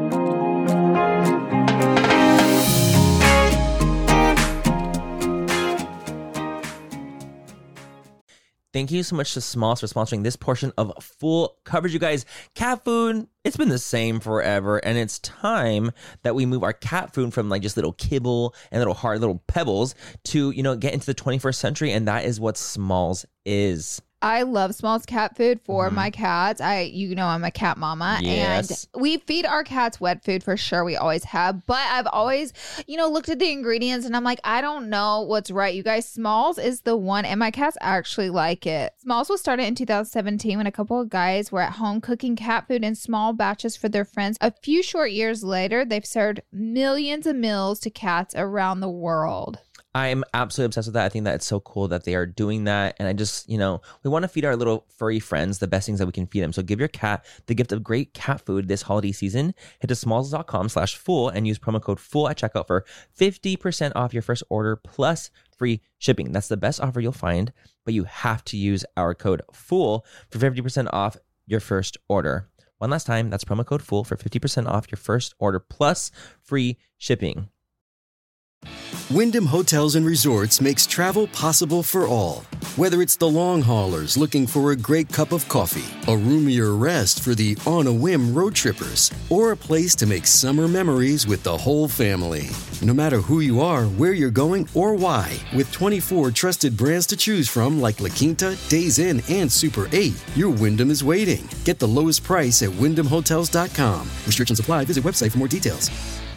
Thank you so much to Smalls for sponsoring this portion of full coverage, you guys. Cat food, it's been the same forever, and it's time that we move our cat food from like just little kibble and little hard little pebbles to, you know, get into the twenty-first century, and that is what Smalls is. I love Smalls cat food for my cats. I, you know, I'm a cat mama, Yes. and we feed our cats wet food for sure. We always have, but I've always, you know, looked at the ingredients and I'm like, I don't know what's right. You guys, Smalls is the one, and my cats actually like it. Smalls was started in two thousand seventeen when a couple of guys were at home cooking cat food in small batches for their friends. A few short years later, they've served millions of meals to cats around the world. I'm absolutely obsessed with that. I think that it's so cool that they are doing that. And I just, you know, we want to feed our little furry friends the best things that we can feed them. So give your cat the gift of great cat food this holiday season. Head to smalls.com slash fool and use promo code fool at checkout for fifty percent off your first order plus free shipping. That's the best offer you'll find, but you have to use our code fool for fifty percent off your first order. One last time, that's promo code fool for fifty percent off your first order plus free shipping. Wyndham Hotels and Resorts makes travel possible for all. Whether it's the long haulers looking for a great cup of coffee, a roomier rest for the on-a-whim road trippers, or a place to make summer memories with the whole family. No matter who you are, where you're going, or why, with twenty-four trusted brands to choose from like La Quinta, Days Inn, and Super eight, your Wyndham is waiting. Get the lowest price at wyndham hotels dot com. Restrictions apply. Visit website for more details.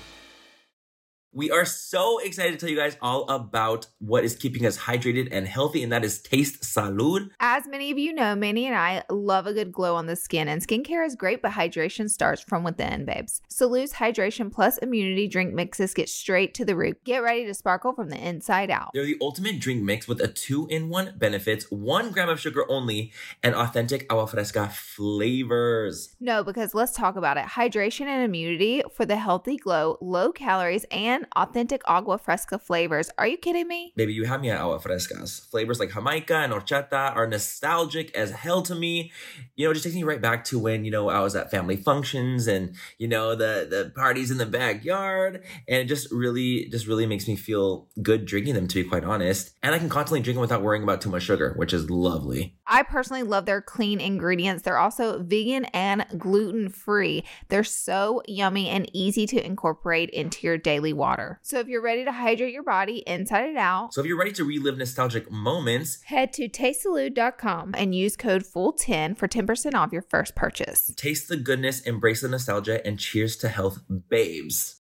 We are so excited to tell you guys all about what is keeping us hydrated and healthy, and that is Taste Salud. As many of you know, Manny and I love a good glow on the skin, and skincare is great, but hydration starts from within, babes. Salud's Hydration Plus Immunity Drink Mixes get straight to the root. Get ready to sparkle from the inside out. They're the ultimate drink mix with a two-in-one benefits, one gram of sugar only, and authentic agua fresca flavors. No, because let's talk about it. Hydration and immunity for the healthy glow, low calories, and authentic agua fresca flavors. Are you kidding me? Baby, you have me at agua frescas. Flavors like Jamaica and horchata are nostalgic as hell to me. You know, it just takes me right back to when, you know, I was at family functions and, you know, the, the parties in the backyard. And it just really, just really makes me feel good drinking them, to be quite honest. And I can constantly drink them without worrying about too much sugar, which is lovely. I personally love their clean ingredients. They're also vegan and gluten-free. They're so yummy and easy to incorporate into your daily water. So if you're ready to hydrate your body inside and out, So if you're ready to relive nostalgic moments, head to taste salud dot com and use code fool ten for ten percent off your first purchase. taste the goodness, embrace the nostalgia, and cheers to health, babes.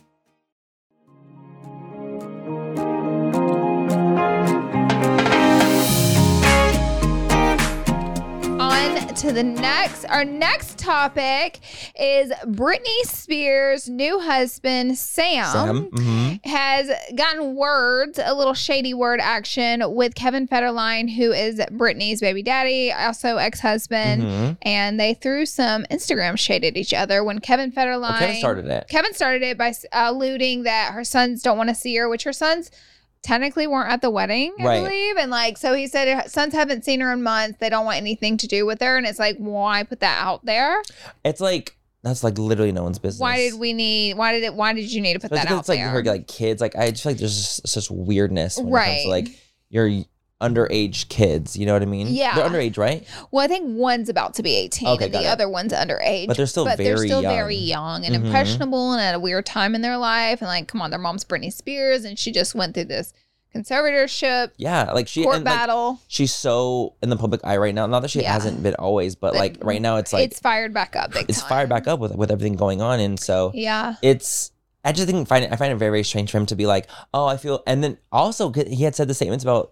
On to the next. Our next topic is Britney Spears' new husband, Sam. Sam, mhm. has gotten words, a little shady word action with Kevin Federline, who is Brittany's baby daddy, also ex-husband, Mm-hmm. and they threw some Instagram shade at each other when Kevin Federline. Well, Kevin started it. Kevin started it by uh, alluding that her sons don't want to see her, which her sons technically weren't at the wedding, I Right. believe. And like, so he said, her sons haven't seen her in months. They don't want anything to do with her. And it's like, why put that out there? It's like that's like literally no one's business. Why did we need, why did it, why did you need to put But that it's out it's like there? her like kids. Like I just feel like there's just such weirdness when it comes Right. to like your underage kids. You know what I mean? Yeah. They're underage, right? Well, I think one's about to be eighteen Okay, and the got it. other one's underage. But they're still but they're very still young. very young and Mhm. impressionable and at a weird time in their life. And like, come on, their mom's Britney Spears and she just went through this conservatorship, Yeah, like she court and, like, battle. she's so in the public eye right now. Not that she Yeah. hasn't been always, but But like right now it's like it's fired back up big it's time. fired back up with with everything going on, and so Yeah. it's. I just think find it. I find it very very strange for him to be like, oh, I feel, and then also he had said the statements about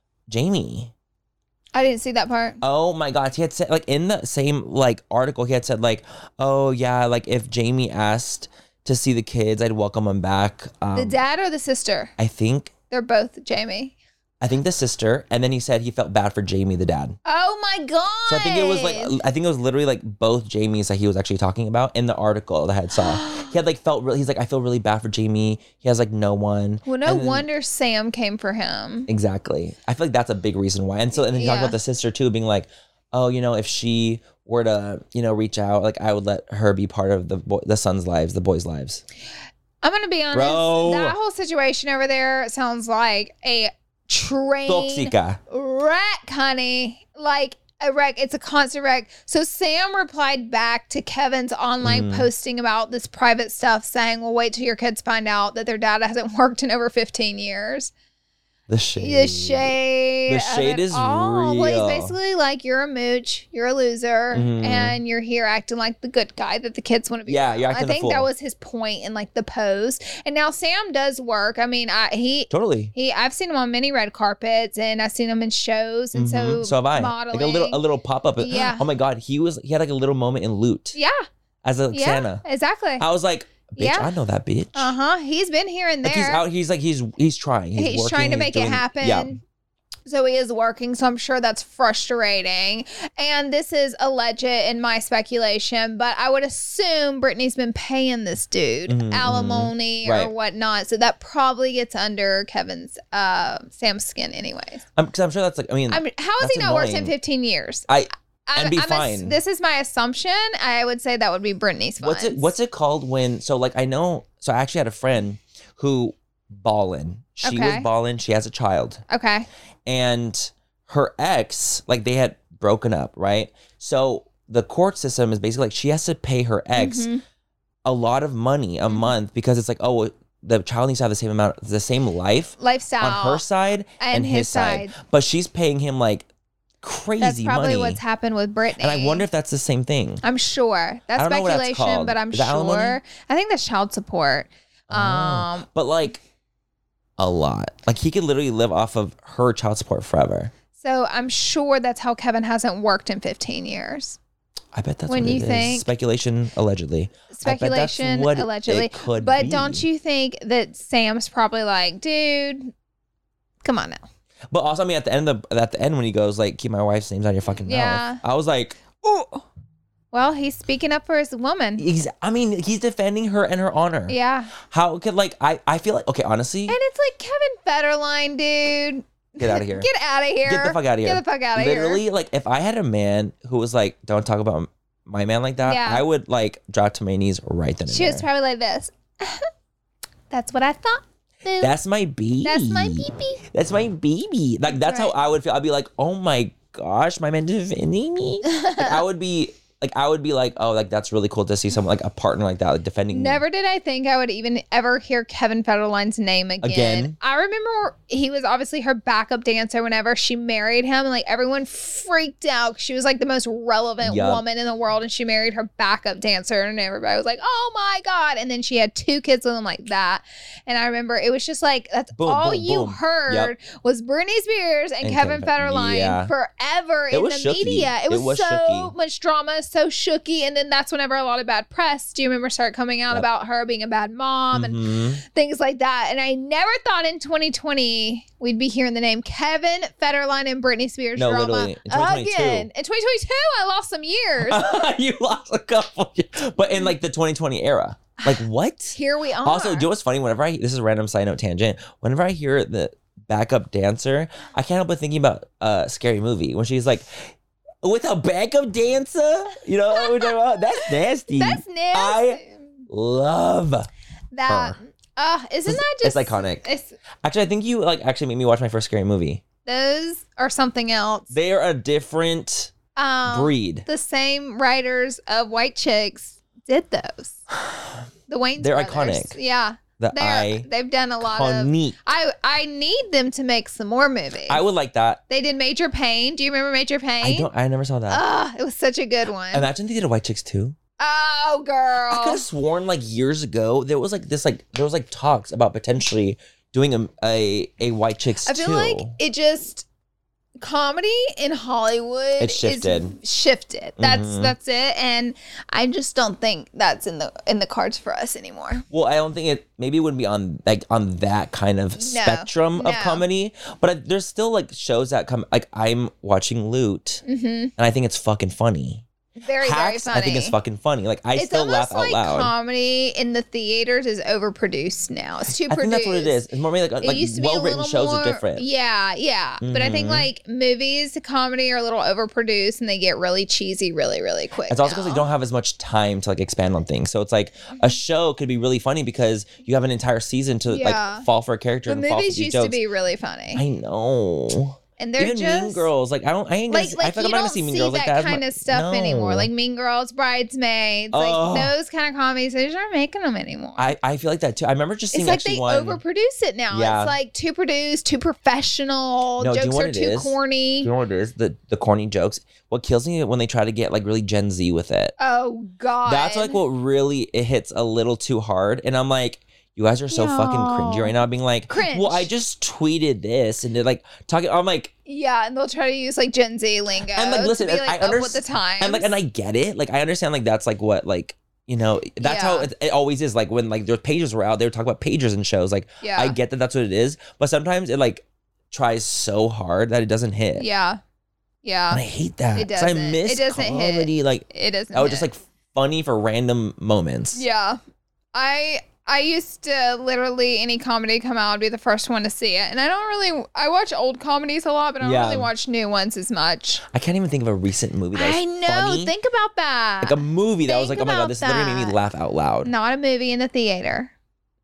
Jamie. I didn't see that part. Oh my God, he had said like in the same like article he had said like, oh yeah, like if Jamie asked to see the kids, I'd welcome them back. Um, The dad or the sister? I think They're both Jamie. I think the sister, and then he said he felt bad for Jamie, the dad. Oh my God. So I think it was like I think it was literally like both Jamies that he was actually talking about in the article that I had saw. He had like felt really. He's like I feel really bad for Jamie. He has like no one. Well, no And then- wonder Sam came for him. Exactly. I feel like that's a big reason why. And so and then he talked Yeah. about the sister too, being like, oh, you know, if she were to you know reach out, like I would let her be part of the boy, the son's lives, the boys' lives. I'm going to be honest. Bro. That whole situation over there sounds like a train Toxica. wreck, honey. Like a wreck. It's a constant wreck. So Sam replied back to Kevin's online Mm-hmm. posting about this private stuff saying, well, wait till your kids find out that their dad hasn't worked in over fifteen years. The shade. The shade. The of shade it is all. Well, real. he's basically like, you're a mooch, you're a loser, Mhm. and you're here acting like the good guy that the kids want to be. Yeah, around. you're I acting a think that fool. was his point in like the pose. And now Sam does work. I mean, I he Totally. he I've seen him on many red carpets, and I've seen him in shows, and so Mhm. so have I. modeling. Like a little a little pop up. Yeah. Oh my God, he was he had like a little moment in Loot yeah, as a yeah, Santa. exactly. I was like, bitch, Yeah. I know that bitch. Uh huh. He's been here and there. Like he's out. He's like he's he's trying. He's, He's, working, trying to he's make doing- it happen. Yeah. So he is working. So I'm sure that's frustrating. And this is alleged in my speculation, but I would assume Brittany's been paying this dude Mhm, alimony mhm. Right. or whatnot. So that probably gets under Kevin's, uh, Sam's skin, anyways. Um, because I'm sure that's like. I mean, I mean, how has That's he not worked in annoying. fifteen years? I I'm, and be I'm ass- fine. this is my assumption. I would say that would be Brittany's funds. what's it what's it called when so like I know so I actually had a friend who ballin'. She Okay. was ballin'. She has a child, Okay. and her ex like they had broken up, right? So the court system is basically like she has to pay her ex Mhm. a lot of money a Mhm. month because it's like oh the child needs to have the same amount the same life Lifestyle. on her side and and, his, his side. side. but she's paying him like crazy That's probably money. what's happened with Brittany. And I wonder if that's the same thing. I'm sure. That's I don't know what that's speculation, called. but I'm Is that alimony? sure. I think that's child support. Oh. Um, But like a lot. Like he could literally live off of her child support forever. so I'm sure that's how Kevin hasn't worked in fifteen years. I bet that's When what you it is. think- Speculation allegedly. I bet that's Speculation, what allegedly. it could But be. don't you think that Sam's probably like, dude, come on now. But also, I mean, at the end of the, at the end when he goes like, "Keep my wife's names out of your fucking Yeah. mouth," I was like, "Oh." Well, he's speaking up for his woman. He's, I mean, he's defending her and her honor. Yeah. How could like I? I feel like okay, honestly, And it's like Kevin Federline, dude. get out of here. Get out of here. Get the fuck out of here. Get the fuck out of here. Literally, like if I had a man who was like, "Don't talk about my man like that," Yeah. I would like drop to my knees right then and She was there. probably like this. That's what I thought. Boo. That's my baby. That's my baby. That's my baby. Like that's how Right. I would feel. I'd be like, oh my gosh, my man defending me. Like I would be like, I would be like, oh, like that's really cool to see someone like a partner like that, like defending me. Never did I think I would even ever hear Kevin Federline's name again. Again? I remember he was obviously her backup dancer whenever she married him, and like everyone freaked out. She was like the most relevant Yup. woman in the world, and she married her backup dancer, and everybody was like, "Oh my god!" And then she had two kids with him like that. And I remember it was just like that's Boom, all boom, you boom. heard Yep. was Britney Spears and, And Kevin Kevin Fe- Federline yeah. forever It in was the shooky. media. It It was, was so shooky. much drama, so shooky. And then that's whenever a lot of bad press, do you remember, started coming out Yep. about her being a bad mom and Mhm. things like that. And I never thought in twenty twenty we'd be hearing the name Kevin Federline and Britney Spears No, drama literally, in twenty twenty-two. again. In twenty twenty-two, I lost some years. You lost a couple, but in like the twenty twenty era, like what? Here we are. Also, do you know what's funny? Whenever I this is a random side note tangent. Whenever I hear the backup dancer, I can't help but thinking about a uh, Scary Movie when she's like, with a backup dancer. You know what we're talking about? That's nasty. That's nasty. I love that. her. Uh, isn't It's- that it's just iconic. It's, Actually, I think you like actually made me watch my first Scary Movie. those are something else. They are a different Um, breed. The same writers of White Chicks did those. The Wayans They're brothers. iconic. Yeah. The They're, I they've done a lot of. iconic. I I need them to make some more movies. I would like that. They did Major Payne. Do you remember Major Payne? I don't. I never saw that. Ah, it was such a good one. Imagine they did a White Chicks too. Oh, girl. I could have sworn like years ago there was like this like there was like talks about potentially doing a a, a White Chicks I feel too. like it just comedy in Hollywood It shifted. is shifted. That's Mhm. that's it, and I just don't think that's in the in the cards for us anymore. Well, I don't think it. Maybe it wouldn't be on like on that kind of spectrum of no. comedy. But I, there's still like shows that come. Like I'm watching Loot, Mm-hmm. and I think it's fucking funny. Very Hacks, very funny. I think it's fucking funny. Like I It's still almost laugh out like loud. comedy in the theaters is overproduced now. It's too I produced. think that's what it is. It's more maybe like, It like used to be a well written little shows more, are different. Yeah, yeah. But I think Mhm. like movies, comedy are a little overproduced and they get really cheesy really, really quick. It's also because now. they don't have as much time to like expand on things. So it's like a show could be really funny because you have an entire season to Yeah. like fall for a character The and fall for movies these used jokes. to be really funny. I know. And they're Even just Mean Girls, like I don't, I ain't gonna. like see- like I feel you like I'm not don't gonna see Mean see Girls that like that. as kind much- of stuff No. anymore. Like Mean Girls, Bridesmaids, Oh. like those kind of comedies. They just aren't making them anymore. I, I feel like that too. I remember just seeing it's like actually they one. overproduce it now. Yeah. It's like too produced, too professional. No, do you Jokes know what are it too is? corny. You know what it is? The the corny jokes. What kills me when they try to get like really Gen Z with it. Oh God, That's like what really it hits a little too hard, and I'm like, you guys are so fucking cringy No. right now. Being like, Cringe. well, I just tweeted this, and they're like talking. I'm like, Yeah, and they'll try to use like Gen Z lingo. and like listen, to be, and like, I up with the understand, times. and like, and I get it. Like, I understand. Like, that's like what like. You know, that's how Yeah. it, it always is. Like when like their pages were out, they were talking about pagers and shows. Like Yeah. I get that that's what it is, but sometimes it like tries so hard that it doesn't hit. yeah, yeah, And I hate that. It 'cause I doesn't. miss It doesn't hit. comedy. Like it doesn't. I was just hit. like funny for random moments. Yeah. I I used to literally any comedy come out, I'd be the first one to see it. And I don't really I watch old comedies a lot, but I don't Yeah. really watch new ones as much. I can't even think of a recent movie that was I know. funny. Think about that. like a movie that was Think like, oh my about god, this literally made me that. laugh out loud. Not a movie in the theater.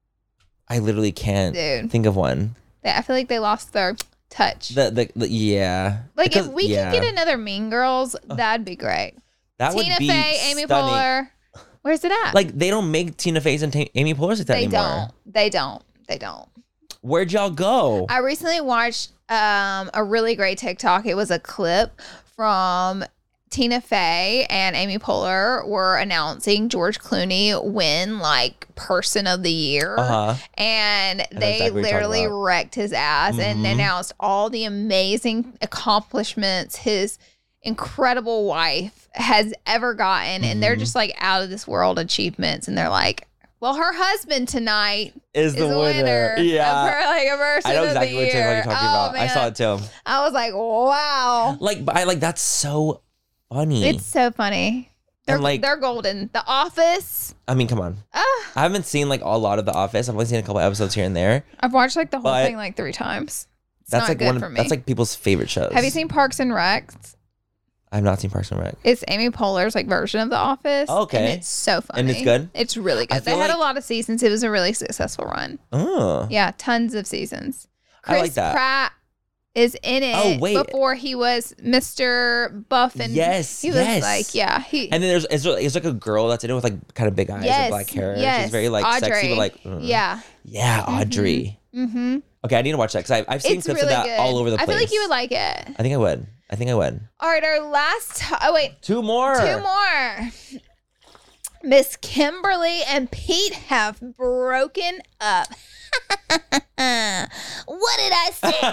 I literally can't Dude. think of one. They- I feel like they lost their touch. The the, the yeah. like Because- if we yeah. could get another Mean Girls, that'd be great. that Tina would be Fey, Amy stunning. Poehler. Where's it at? Like they don't make Tina Fey's and Ta- Amy Poehler's like that they anymore. don't. They don't. They don't. Where'd y'all go? I recently watched um, a really great TikTok. It was a clip from Tina Fey and Amy Poehler were announcing George Clooney win like Person of the Year. Uh huh. And know they exactly what you're literally talking about. wrecked his ass and Mhm. announced all the amazing accomplishments his incredible wife has ever gotten. And they're Mhm. just like out of this world achievements. And they're like, well, her husband tonight Is the is a winner? winner. Yeah. Of her, like a person I know of exactly the what year. you're talking Oh, about. I man. saw it too. I was like, wow. Like, but I like that's so funny. It's so funny. They're, And, like- they're golden. The Office. I mean, come on. Ah, I haven't seen like a lot of The Office. I've only seen a couple episodes here and there. I've watched like the whole But- thing like three times. It's that's not like good one. Of, for me. That's like people's favorite shows. Have you seen Parks and Rec? I've not seen Parks and Rec. It's Amy Poehler's like version of The Office. Okay. And it's so funny. And it's good? It's really I good. They feel had a like- lot of seasons. It was a really successful run. Oh, Yeah, tons of seasons. I Chris like that. Pratt is in it Oh, wait. before he was Mister Buff and Yes, he was yes. like, yeah, he And then there's it's, it's like a girl that's in it with like kind of big eyes yes, and black hair. Yes, She's very like sexy, Audrey. but like mm. yeah. yeah, Audrey. Mm-hmm. Okay, I need to watch that because I've seen It's clips really of that good. all over the place. I feel like you would like it. I think I would. I think I would. All right, our last. Oh wait, Two more. two more. Miss Kimberly and Pete have broken up. What did I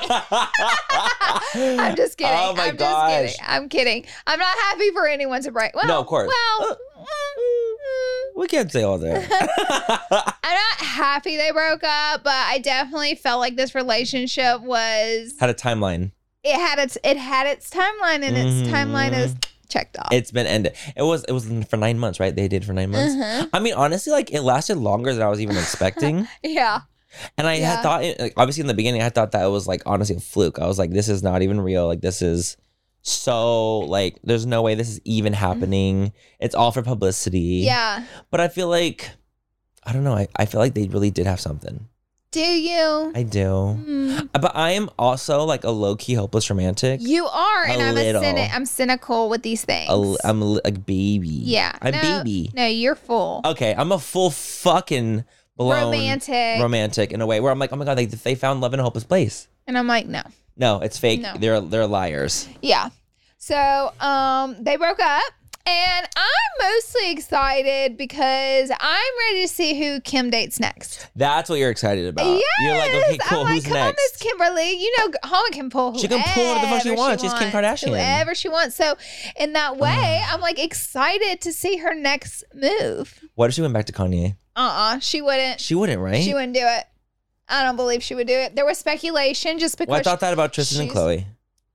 say? I'm just kidding. Oh my I'm gosh. just kidding. I'm kidding. I'm not happy for anyone to break. Well, No, of course. Well, Uh, We can't say all that. I'm not happy they broke up, but I definitely felt like this relationship was Had a timeline. it had its it had its timeline, and its Mhm. timeline is checked off. It's been ended. It was it was for nine months, right? They did for nine months. Mhm. I mean, honestly, like it lasted longer than I was even expecting. Yeah. And I Yeah. had thought, it, like, obviously in the beginning, I thought that it was like honestly a fluke. I was like, this is not even real. Like this is so like, there's no way this is even happening. It's all for publicity. Yeah. But I feel like, I don't know. I, I feel like they really did have something. Do you? I do. Mm. But I am also like a low key hopeless romantic. You are, and A I'm little. a cynic. I'm cynical with these things. A, I'm a, a baby. yeah. I'm no, baby. No, you're full. Okay, I'm a full fucking blown Romantic. romantic in a way where I'm like, oh my god, they they found love in a hopeless place. And I'm like, no. No, it's fake. No. They're they're liars. Yeah. So um, they broke up, and I'm mostly excited because I'm ready to see who Kim dates next. That's what you're excited about. Yes. You're like, okay, cool. I'm like, Who's come on, Miss next? Kimberly. You know, Homa can pull whoever She can pull whatever the fuck she wants. She's Kim Kardashian. Whoever she wants. So in that way, I'm like excited to see her next move. What if she went back to Kanye? Uh-uh. She wouldn't. She wouldn't, right? She wouldn't do it. I don't believe she would do it. There was speculation just because Well, I thought that about Tristan and she's- Chloe.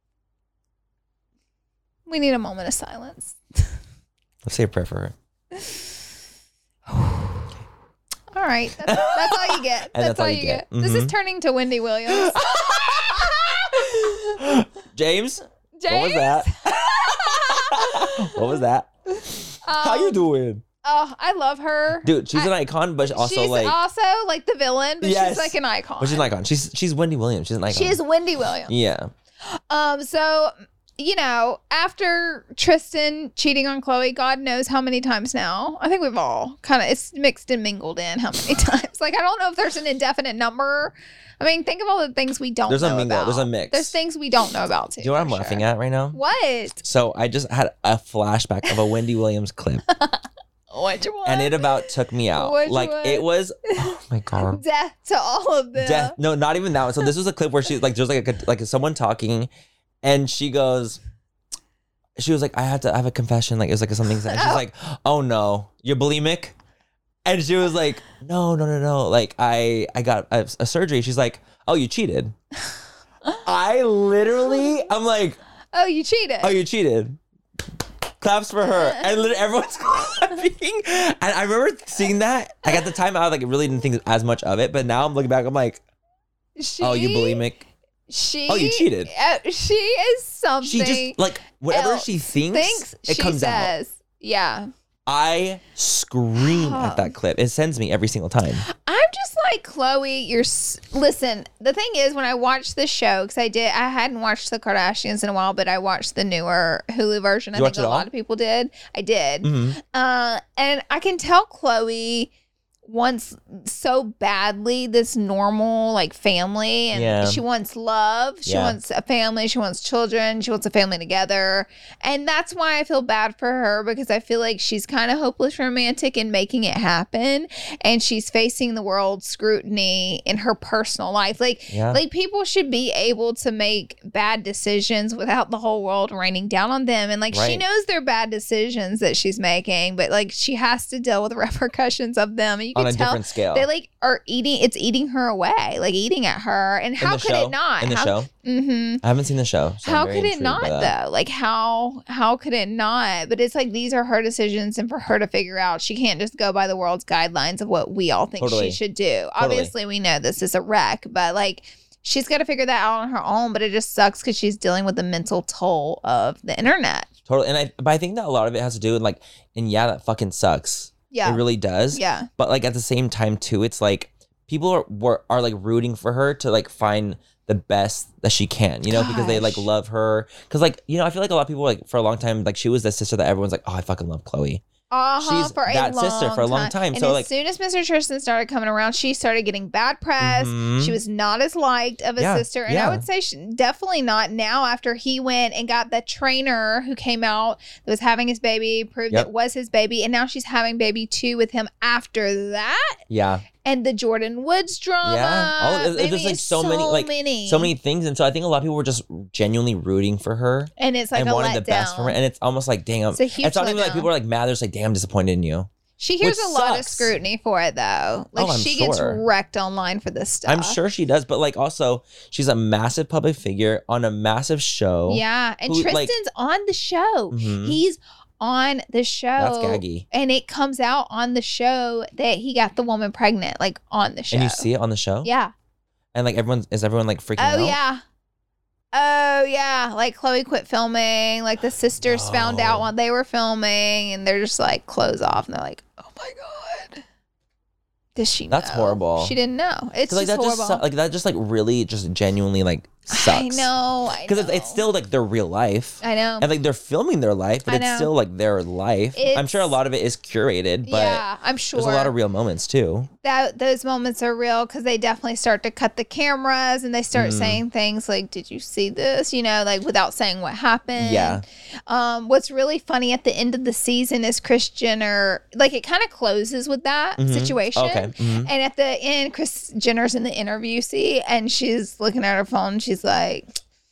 we need a moment of silence. Let's say a prayer for her. All right. That's, that's all you get. And That's, all you get. This is Mhm. turning to Wendy Williams. James, James? what was that? What was that? How you Um, doing, Oh, I love her. dude? She's I- an icon, but also she's like, also like the villain, but Yes. she's like an icon. but she's an icon. She's she's Wendy Williams. She's an icon. She is Wendy Williams. Yeah. Um, so you know, after Tristan cheating on Chloe, God knows how many times now. I think we've all kind of it's mixed and mingled in how many times. Like I don't know if there's an indefinite number. I mean, think of all the things we don't There's a know mingle. about. There's a mix. There's things we don't know about too. Do you know what I'm for laughing sure. at right now? What? So I just had a flashback of a Wendy Williams clip, Which one? and it about took me out. Which like one? it was, oh my god, Death to all of them. death. No, not even that one. So this was a clip where she like there's like a like someone talking, and she goes, she was like, I had to have a confession. Like it was like something. And she's like, oh no, you're bulimic. And she was like, no, no, no, no. Like I I got a, a surgery. She's like, oh, you cheated. I literally, I'm like, Oh, you cheated. oh, you cheated. Claps for her. And literally everyone's clapping. And I remember seeing that. Like at the time, I like really didn't think as much of it. But now I'm looking back, I'm like, she, oh, you bulimic. She. Oh, you cheated. uh, she is something. She just, like, whatever else she thinks, thinks it she comes out. says. Yeah. I scream at that clip. It sends me every single time. I'm just like Chloe. You're s- listen. The thing is, when I watched the show, because I did, I hadn't watched the Kardashians in a while, but I watched the newer Hulu version. I You think watch a it lot all? of people did. I did, Mhm. uh, and I can tell Chloe wants so badly this normal like family, and Yeah. she wants love. She Yeah. wants a family. She wants children. She wants a family together, and that's why I feel bad for her, because I feel like she's kind of hopeless romantic in making it happen, and she's facing the world scrutiny in her personal life. Like, Yeah. like people should be able to make bad decisions without the whole world raining down on them, and like she Right. knows they're bad decisions that she's making, but like she has to deal with the repercussions of them. And you On can a tell different scale. they like are eating. It's eating her away, like eating at her. And how the could show? it not? In the how, show? Mm-hmm. I haven't seen the show. so I'm How very could it intrigued not by that. though? Like how how could it not? But it's like these are her decisions, and for her to figure out, she can't just go by the world's guidelines of what we all think Totally. she should do. Obviously, we know this is a wreck, but like she's got to figure that out on her own. But it just sucks because she's dealing with the mental toll of the internet. Totally. And I, but I think that a lot of it has to do with like, and yeah, that fucking sucks. Yeah, It really does. yeah, But like at the same time too, it's like people are were, are like rooting for her to like find the best that she can, you know, because they like Gosh. love her. Because like, you know, I feel like a lot of people like for a long time, like she was the sister that everyone's like, oh, I fucking love Chloe. Uh-huh, She's for a that long sister for a long time. And So as like, soon as Mister Tristan started coming around, she started getting bad press. Mhm. She was not as liked of a Yeah, sister. And yeah. I would say she, definitely not now after he went and got the trainer who came out that was having his baby, proved Yep. it was his baby. And now she's having baby two with him after that. yeah, And the Jordan Woods drama. yeah. All I it, it's just mean, like so, many, like many. so many things, and so I think a lot of people were just genuinely rooting for her And it's like and a wanted letdown. the best for her, and it's almost like, damn, It's a huge it's not even like letdown. people are like mad. They're just like, damn, I'm disappointed in you. She hears which a lot of sucks. scrutiny for it, though. Like, Oh, I'm she gets sure. wrecked online for this stuff. I'm sure she does, but like also, she's a massive public figure on a massive show. Yeah, and who, Tristan's like- on the show. Mhm. He's on the show. That's gaggy. And it comes out on the show that he got the woman pregnant, like on the show. And you see it on the show? Yeah. And like everyone, is everyone like freaking out? Oh, yeah. Oh, yeah. Like Chloe quit filming. Like the sisters found No. out while they were filming, and they're just like clothes off, and they're like, oh my God. Does she know? That's horrible. She didn't know. It's 'Cause, like just that horrible. just su- like that just like really just genuinely like sucks. I know. I Because it's, know. it's still like their real life. I know. And like they're filming their life, but I it's know. still like their life. I'm It's- sure a lot of it is curated, but yeah, I'm sure. there's a lot of real moments too. that those moments are real because they definitely start to cut the cameras and they start Mm. saying things like, did you see this? You know, like without saying what happened. Yeah. Um, what's really funny at the end of the season is Kris Jenner, like it kind of closes with that Mhm. situation. Okay. Mhm. And at the end, Kris Jenner's in the interview seat and she's looking at her phone. And she's like,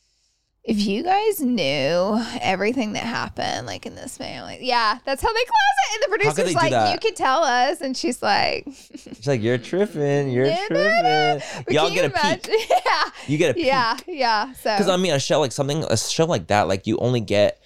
if you guys knew everything that happened, like in this family, yeah, that's how they close it. And the How could producer's they do like, that? you could tell us. And she's like, She's like, you're tripping, you're No, no, tripping. But Y'all can get a you imagine? peek. Yeah. You get a peek. Yeah. Yeah. So Because I mean, a show like something, a show like that, like you only get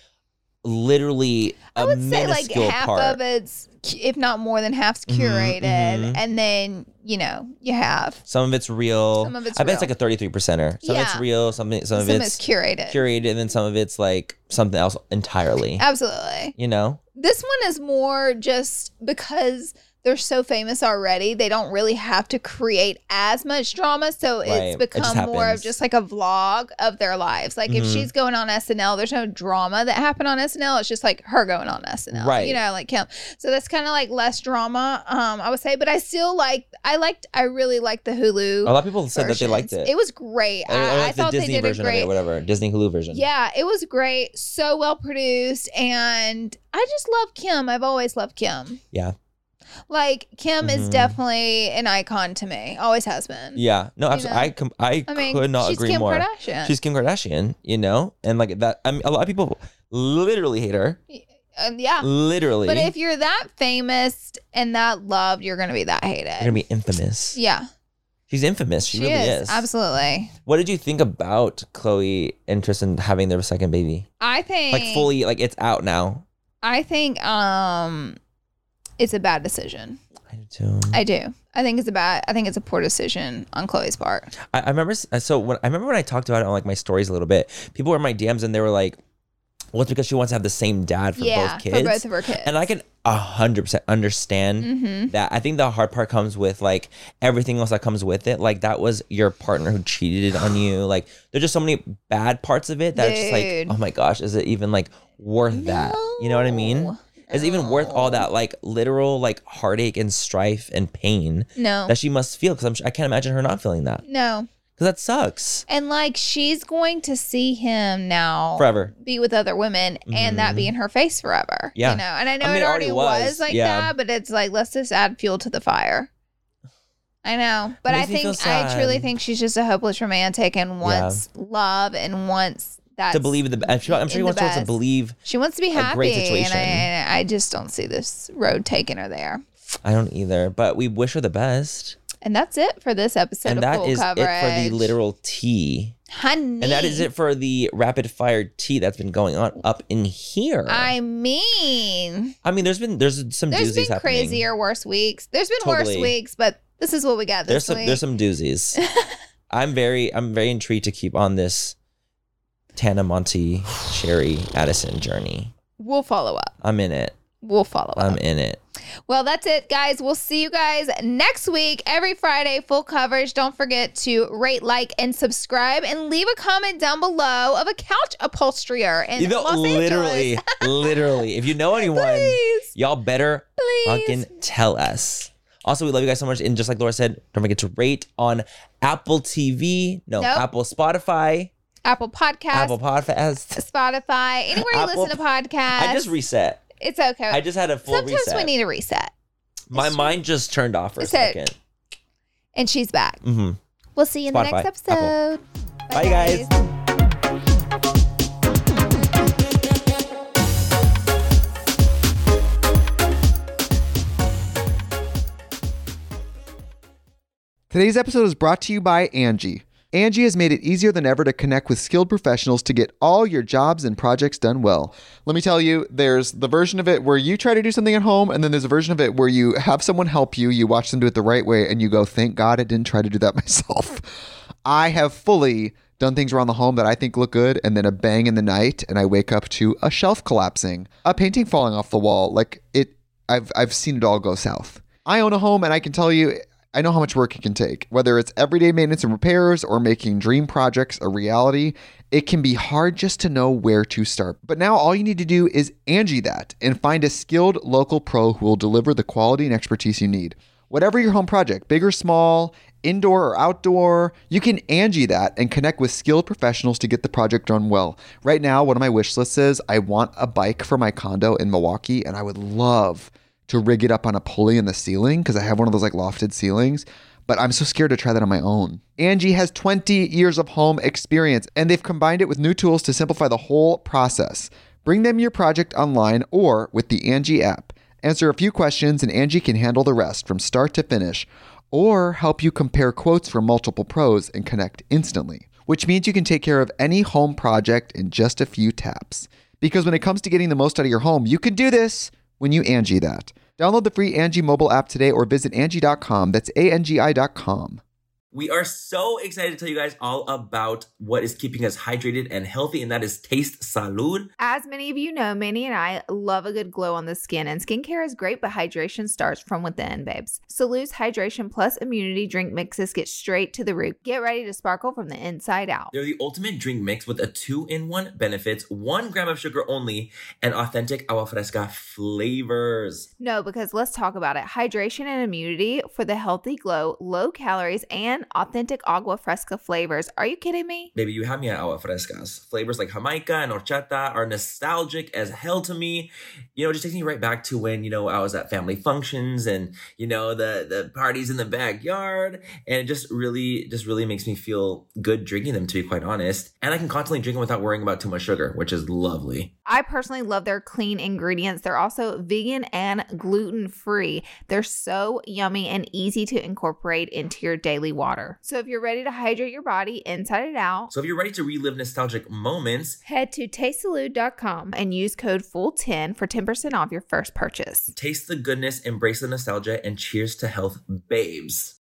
literally a I would say like minuscule half part. of it's, if not more than half's Mhm, curated. mhm. And then, you know, you have Some of it's real. Some of it's I bet it's real. like a thirty-three percenter. Some of it's Yeah. real. Some, some of some it's is curated. curated, and then some of it's like something else entirely. Absolutely. You know? This one is more just because they're so famous already. They don't really have to create as much drama. So Right. it's It just become more of happens. just like a vlog of their lives. Like if Mhm. she's going on S N L, there's no drama that happened on S N L. It's just like her going on S N L. Right. You know, like Kim. So that's kind of like less drama, um, I would say. But I still like, I liked, I really liked the Hulu. A lot of people said that they liked versions. it. It was great. Or- or I, like I the thought Disney they did a version of great. it, whatever. Disney Hulu version. Yeah, it was great. So well produced. And I just love Kim. I've always loved Kim. Yeah. Like, Kim is Mhm. definitely an icon to me. Always has been. Yeah. No, You absolutely. know? I com- I, I mean, could not she's agree Kim more. Kardashian. She's Kim Kardashian, you know? And like that, I mean, a lot of people literally hate her. Um, yeah. Literally. But if you're that famous and that loved, you're going to be that hated. You're going to be infamous. yeah. She's infamous. She, She, really is. is. Absolutely. What did you think about Chloe and Tristan having their second baby? I think. Like fully, like it's out now. I think um, it's a bad decision. I do too. I do. I think it's a bad. I think it's a poor decision on Chloe's part. I, I remember. So when I remember when I talked about it on like my stories a little bit, people were in my D Ms and they were like, "Well, it's because she wants to have the same dad for yeah, both kids." for both of her kids. And I can a hundred percent understand Mhm. that. I think the hard part comes with like everything else that comes with it. Like that was your partner who cheated on you. Like there's just so many bad parts of it that it's just like, Dude. oh my gosh, is it even like worth that? You know what I mean? No. Is it even worth all that like literal like heartache and strife and pain No. that she must feel? Because I'm I can't imagine her not feeling that. No. Because that sucks And like she's going to see him now forever. be with other women and that be in her face forever. Yeah. You know, and I know I mean, it already was, was, like yeah. that, but it's like, let's just add fuel to the fire. I know. But I makes me think, feel I truly sad. think she's just a hopeless romantic and wants love and wants that To believe in the, I'm sure, I'm sure he in the wants her to best. believe. She wants to be a happy. great And situation. I, I just don't see this road taking her there. I don't either, but we wish her the best. And that's it for this episode And of that Full is Coverage. it for the literal tea. Honey. And that is it for the rapid fire tea that's been going on up in here. I mean, I mean, there's been there's some there's doozies been happening. crazier, worse weeks. There's been Totally. worse weeks, but this is what we got There's this some week. there's some doozies. I'm very I'm very intrigued to keep on this Tana Monty Sherry Addison journey. We'll follow up. I'm in it. We'll follow I'm up. in it. Well, that's it, guys. We'll see you guys next week. Every Friday, full coverage. Don't forget to rate, like, and subscribe. And leave a comment down below of a couch upholsterer in You know, Los literally, Angeles. literally. If you know anyone, Please. y'all better Please. fucking tell us. Also, we love you guys so much. And just like Laura said, don't forget to rate on Apple T V. No, Nope. Apple Spotify. Apple Podcasts, Apple Podcast. Spotify, anywhere you Apple- listen to podcasts. I just reset. It's okay. I just had a full Sometimes reset. we need a reset. My It's mind just turned off for a It's a- second. And she's back. Mm-hmm. We'll see you in the Spotify, next episode. Bye, guys. Today's episode is brought to you by Angie. Angie has made it easier than ever to connect with skilled professionals to get all your jobs and projects done well. Let me tell you, there's the version of it where you try to do something at home, and then there's a version of it where you have someone help you, you watch them do it the right way, and you go, thank God I didn't try to do that myself. I have fully done things around the home that I think look good, and then a bang in the night, and I wake up to a shelf collapsing, a painting falling off the wall. Like it, I've I've seen it all go south. I own a home, and I can tell you, I know how much work it can take. Whether it's everyday maintenance and repairs or making dream projects a reality, it can be hard just to know where to start. But now all you need to do is Angie that and find a skilled local pro who will deliver the quality and expertise you need. Whatever your home project, big or small, indoor or outdoor, you can Angie that and connect with skilled professionals to get the project done well. Right now, one of my wish lists is I want a bike for my condo in Milwaukee, and I would love to rig it up on a pulley in the ceiling because I have one of those like lofted ceilings, but I'm so scared to try that on my own. Angie has twenty years of home experience, and they've combined it with new tools to simplify the whole process. Bring them your project online or with the Angie app. Answer a few questions and Angie can handle the rest from start to finish, or help you compare quotes from multiple pros and connect instantly, which means you can take care of any home project in just a few taps. Because when it comes to getting the most out of your home, you can do this when you Angie that. Download the free Angie mobile app today or visit Angie dot com. That's A N G I dot com. We are so excited to tell you guys all about what is keeping us hydrated and healthy, and that is Taste Salud. As many of you know, Manny and I love a good glow on the skin, and skincare is great, but hydration starts from within, babes. Salud's Hydration Plus Immunity Drink Mixes get straight to the root. Get ready to sparkle from the inside out. They're the ultimate drink mix with a two-in-one benefits, one gram of sugar only, and authentic agua fresca flavors. No, because let's talk about it. Hydration and immunity for the healthy glow, low calories, and authentic agua fresca flavors. Are you kidding me? Baby, you have me at agua frescas. Flavors like Jamaica and horchata are nostalgic as hell to me. You know, it just takes me right back to when, you know, I was at family functions and, you know, the, the parties in the backyard. And it just really, just really makes me feel good drinking them, to be quite honest. And I can constantly drink them without worrying about too much sugar, which is lovely. I personally love their clean ingredients. They're also vegan and gluten-free. They're so yummy and easy to incorporate into your daily water. So if you're ready to hydrate your body inside and out, So if you're ready to relive nostalgic moments, head to taste salud dot com and use code F U L ten for ten percent off your first purchase. taste the goodness, embrace the nostalgia, and cheers to health, babes.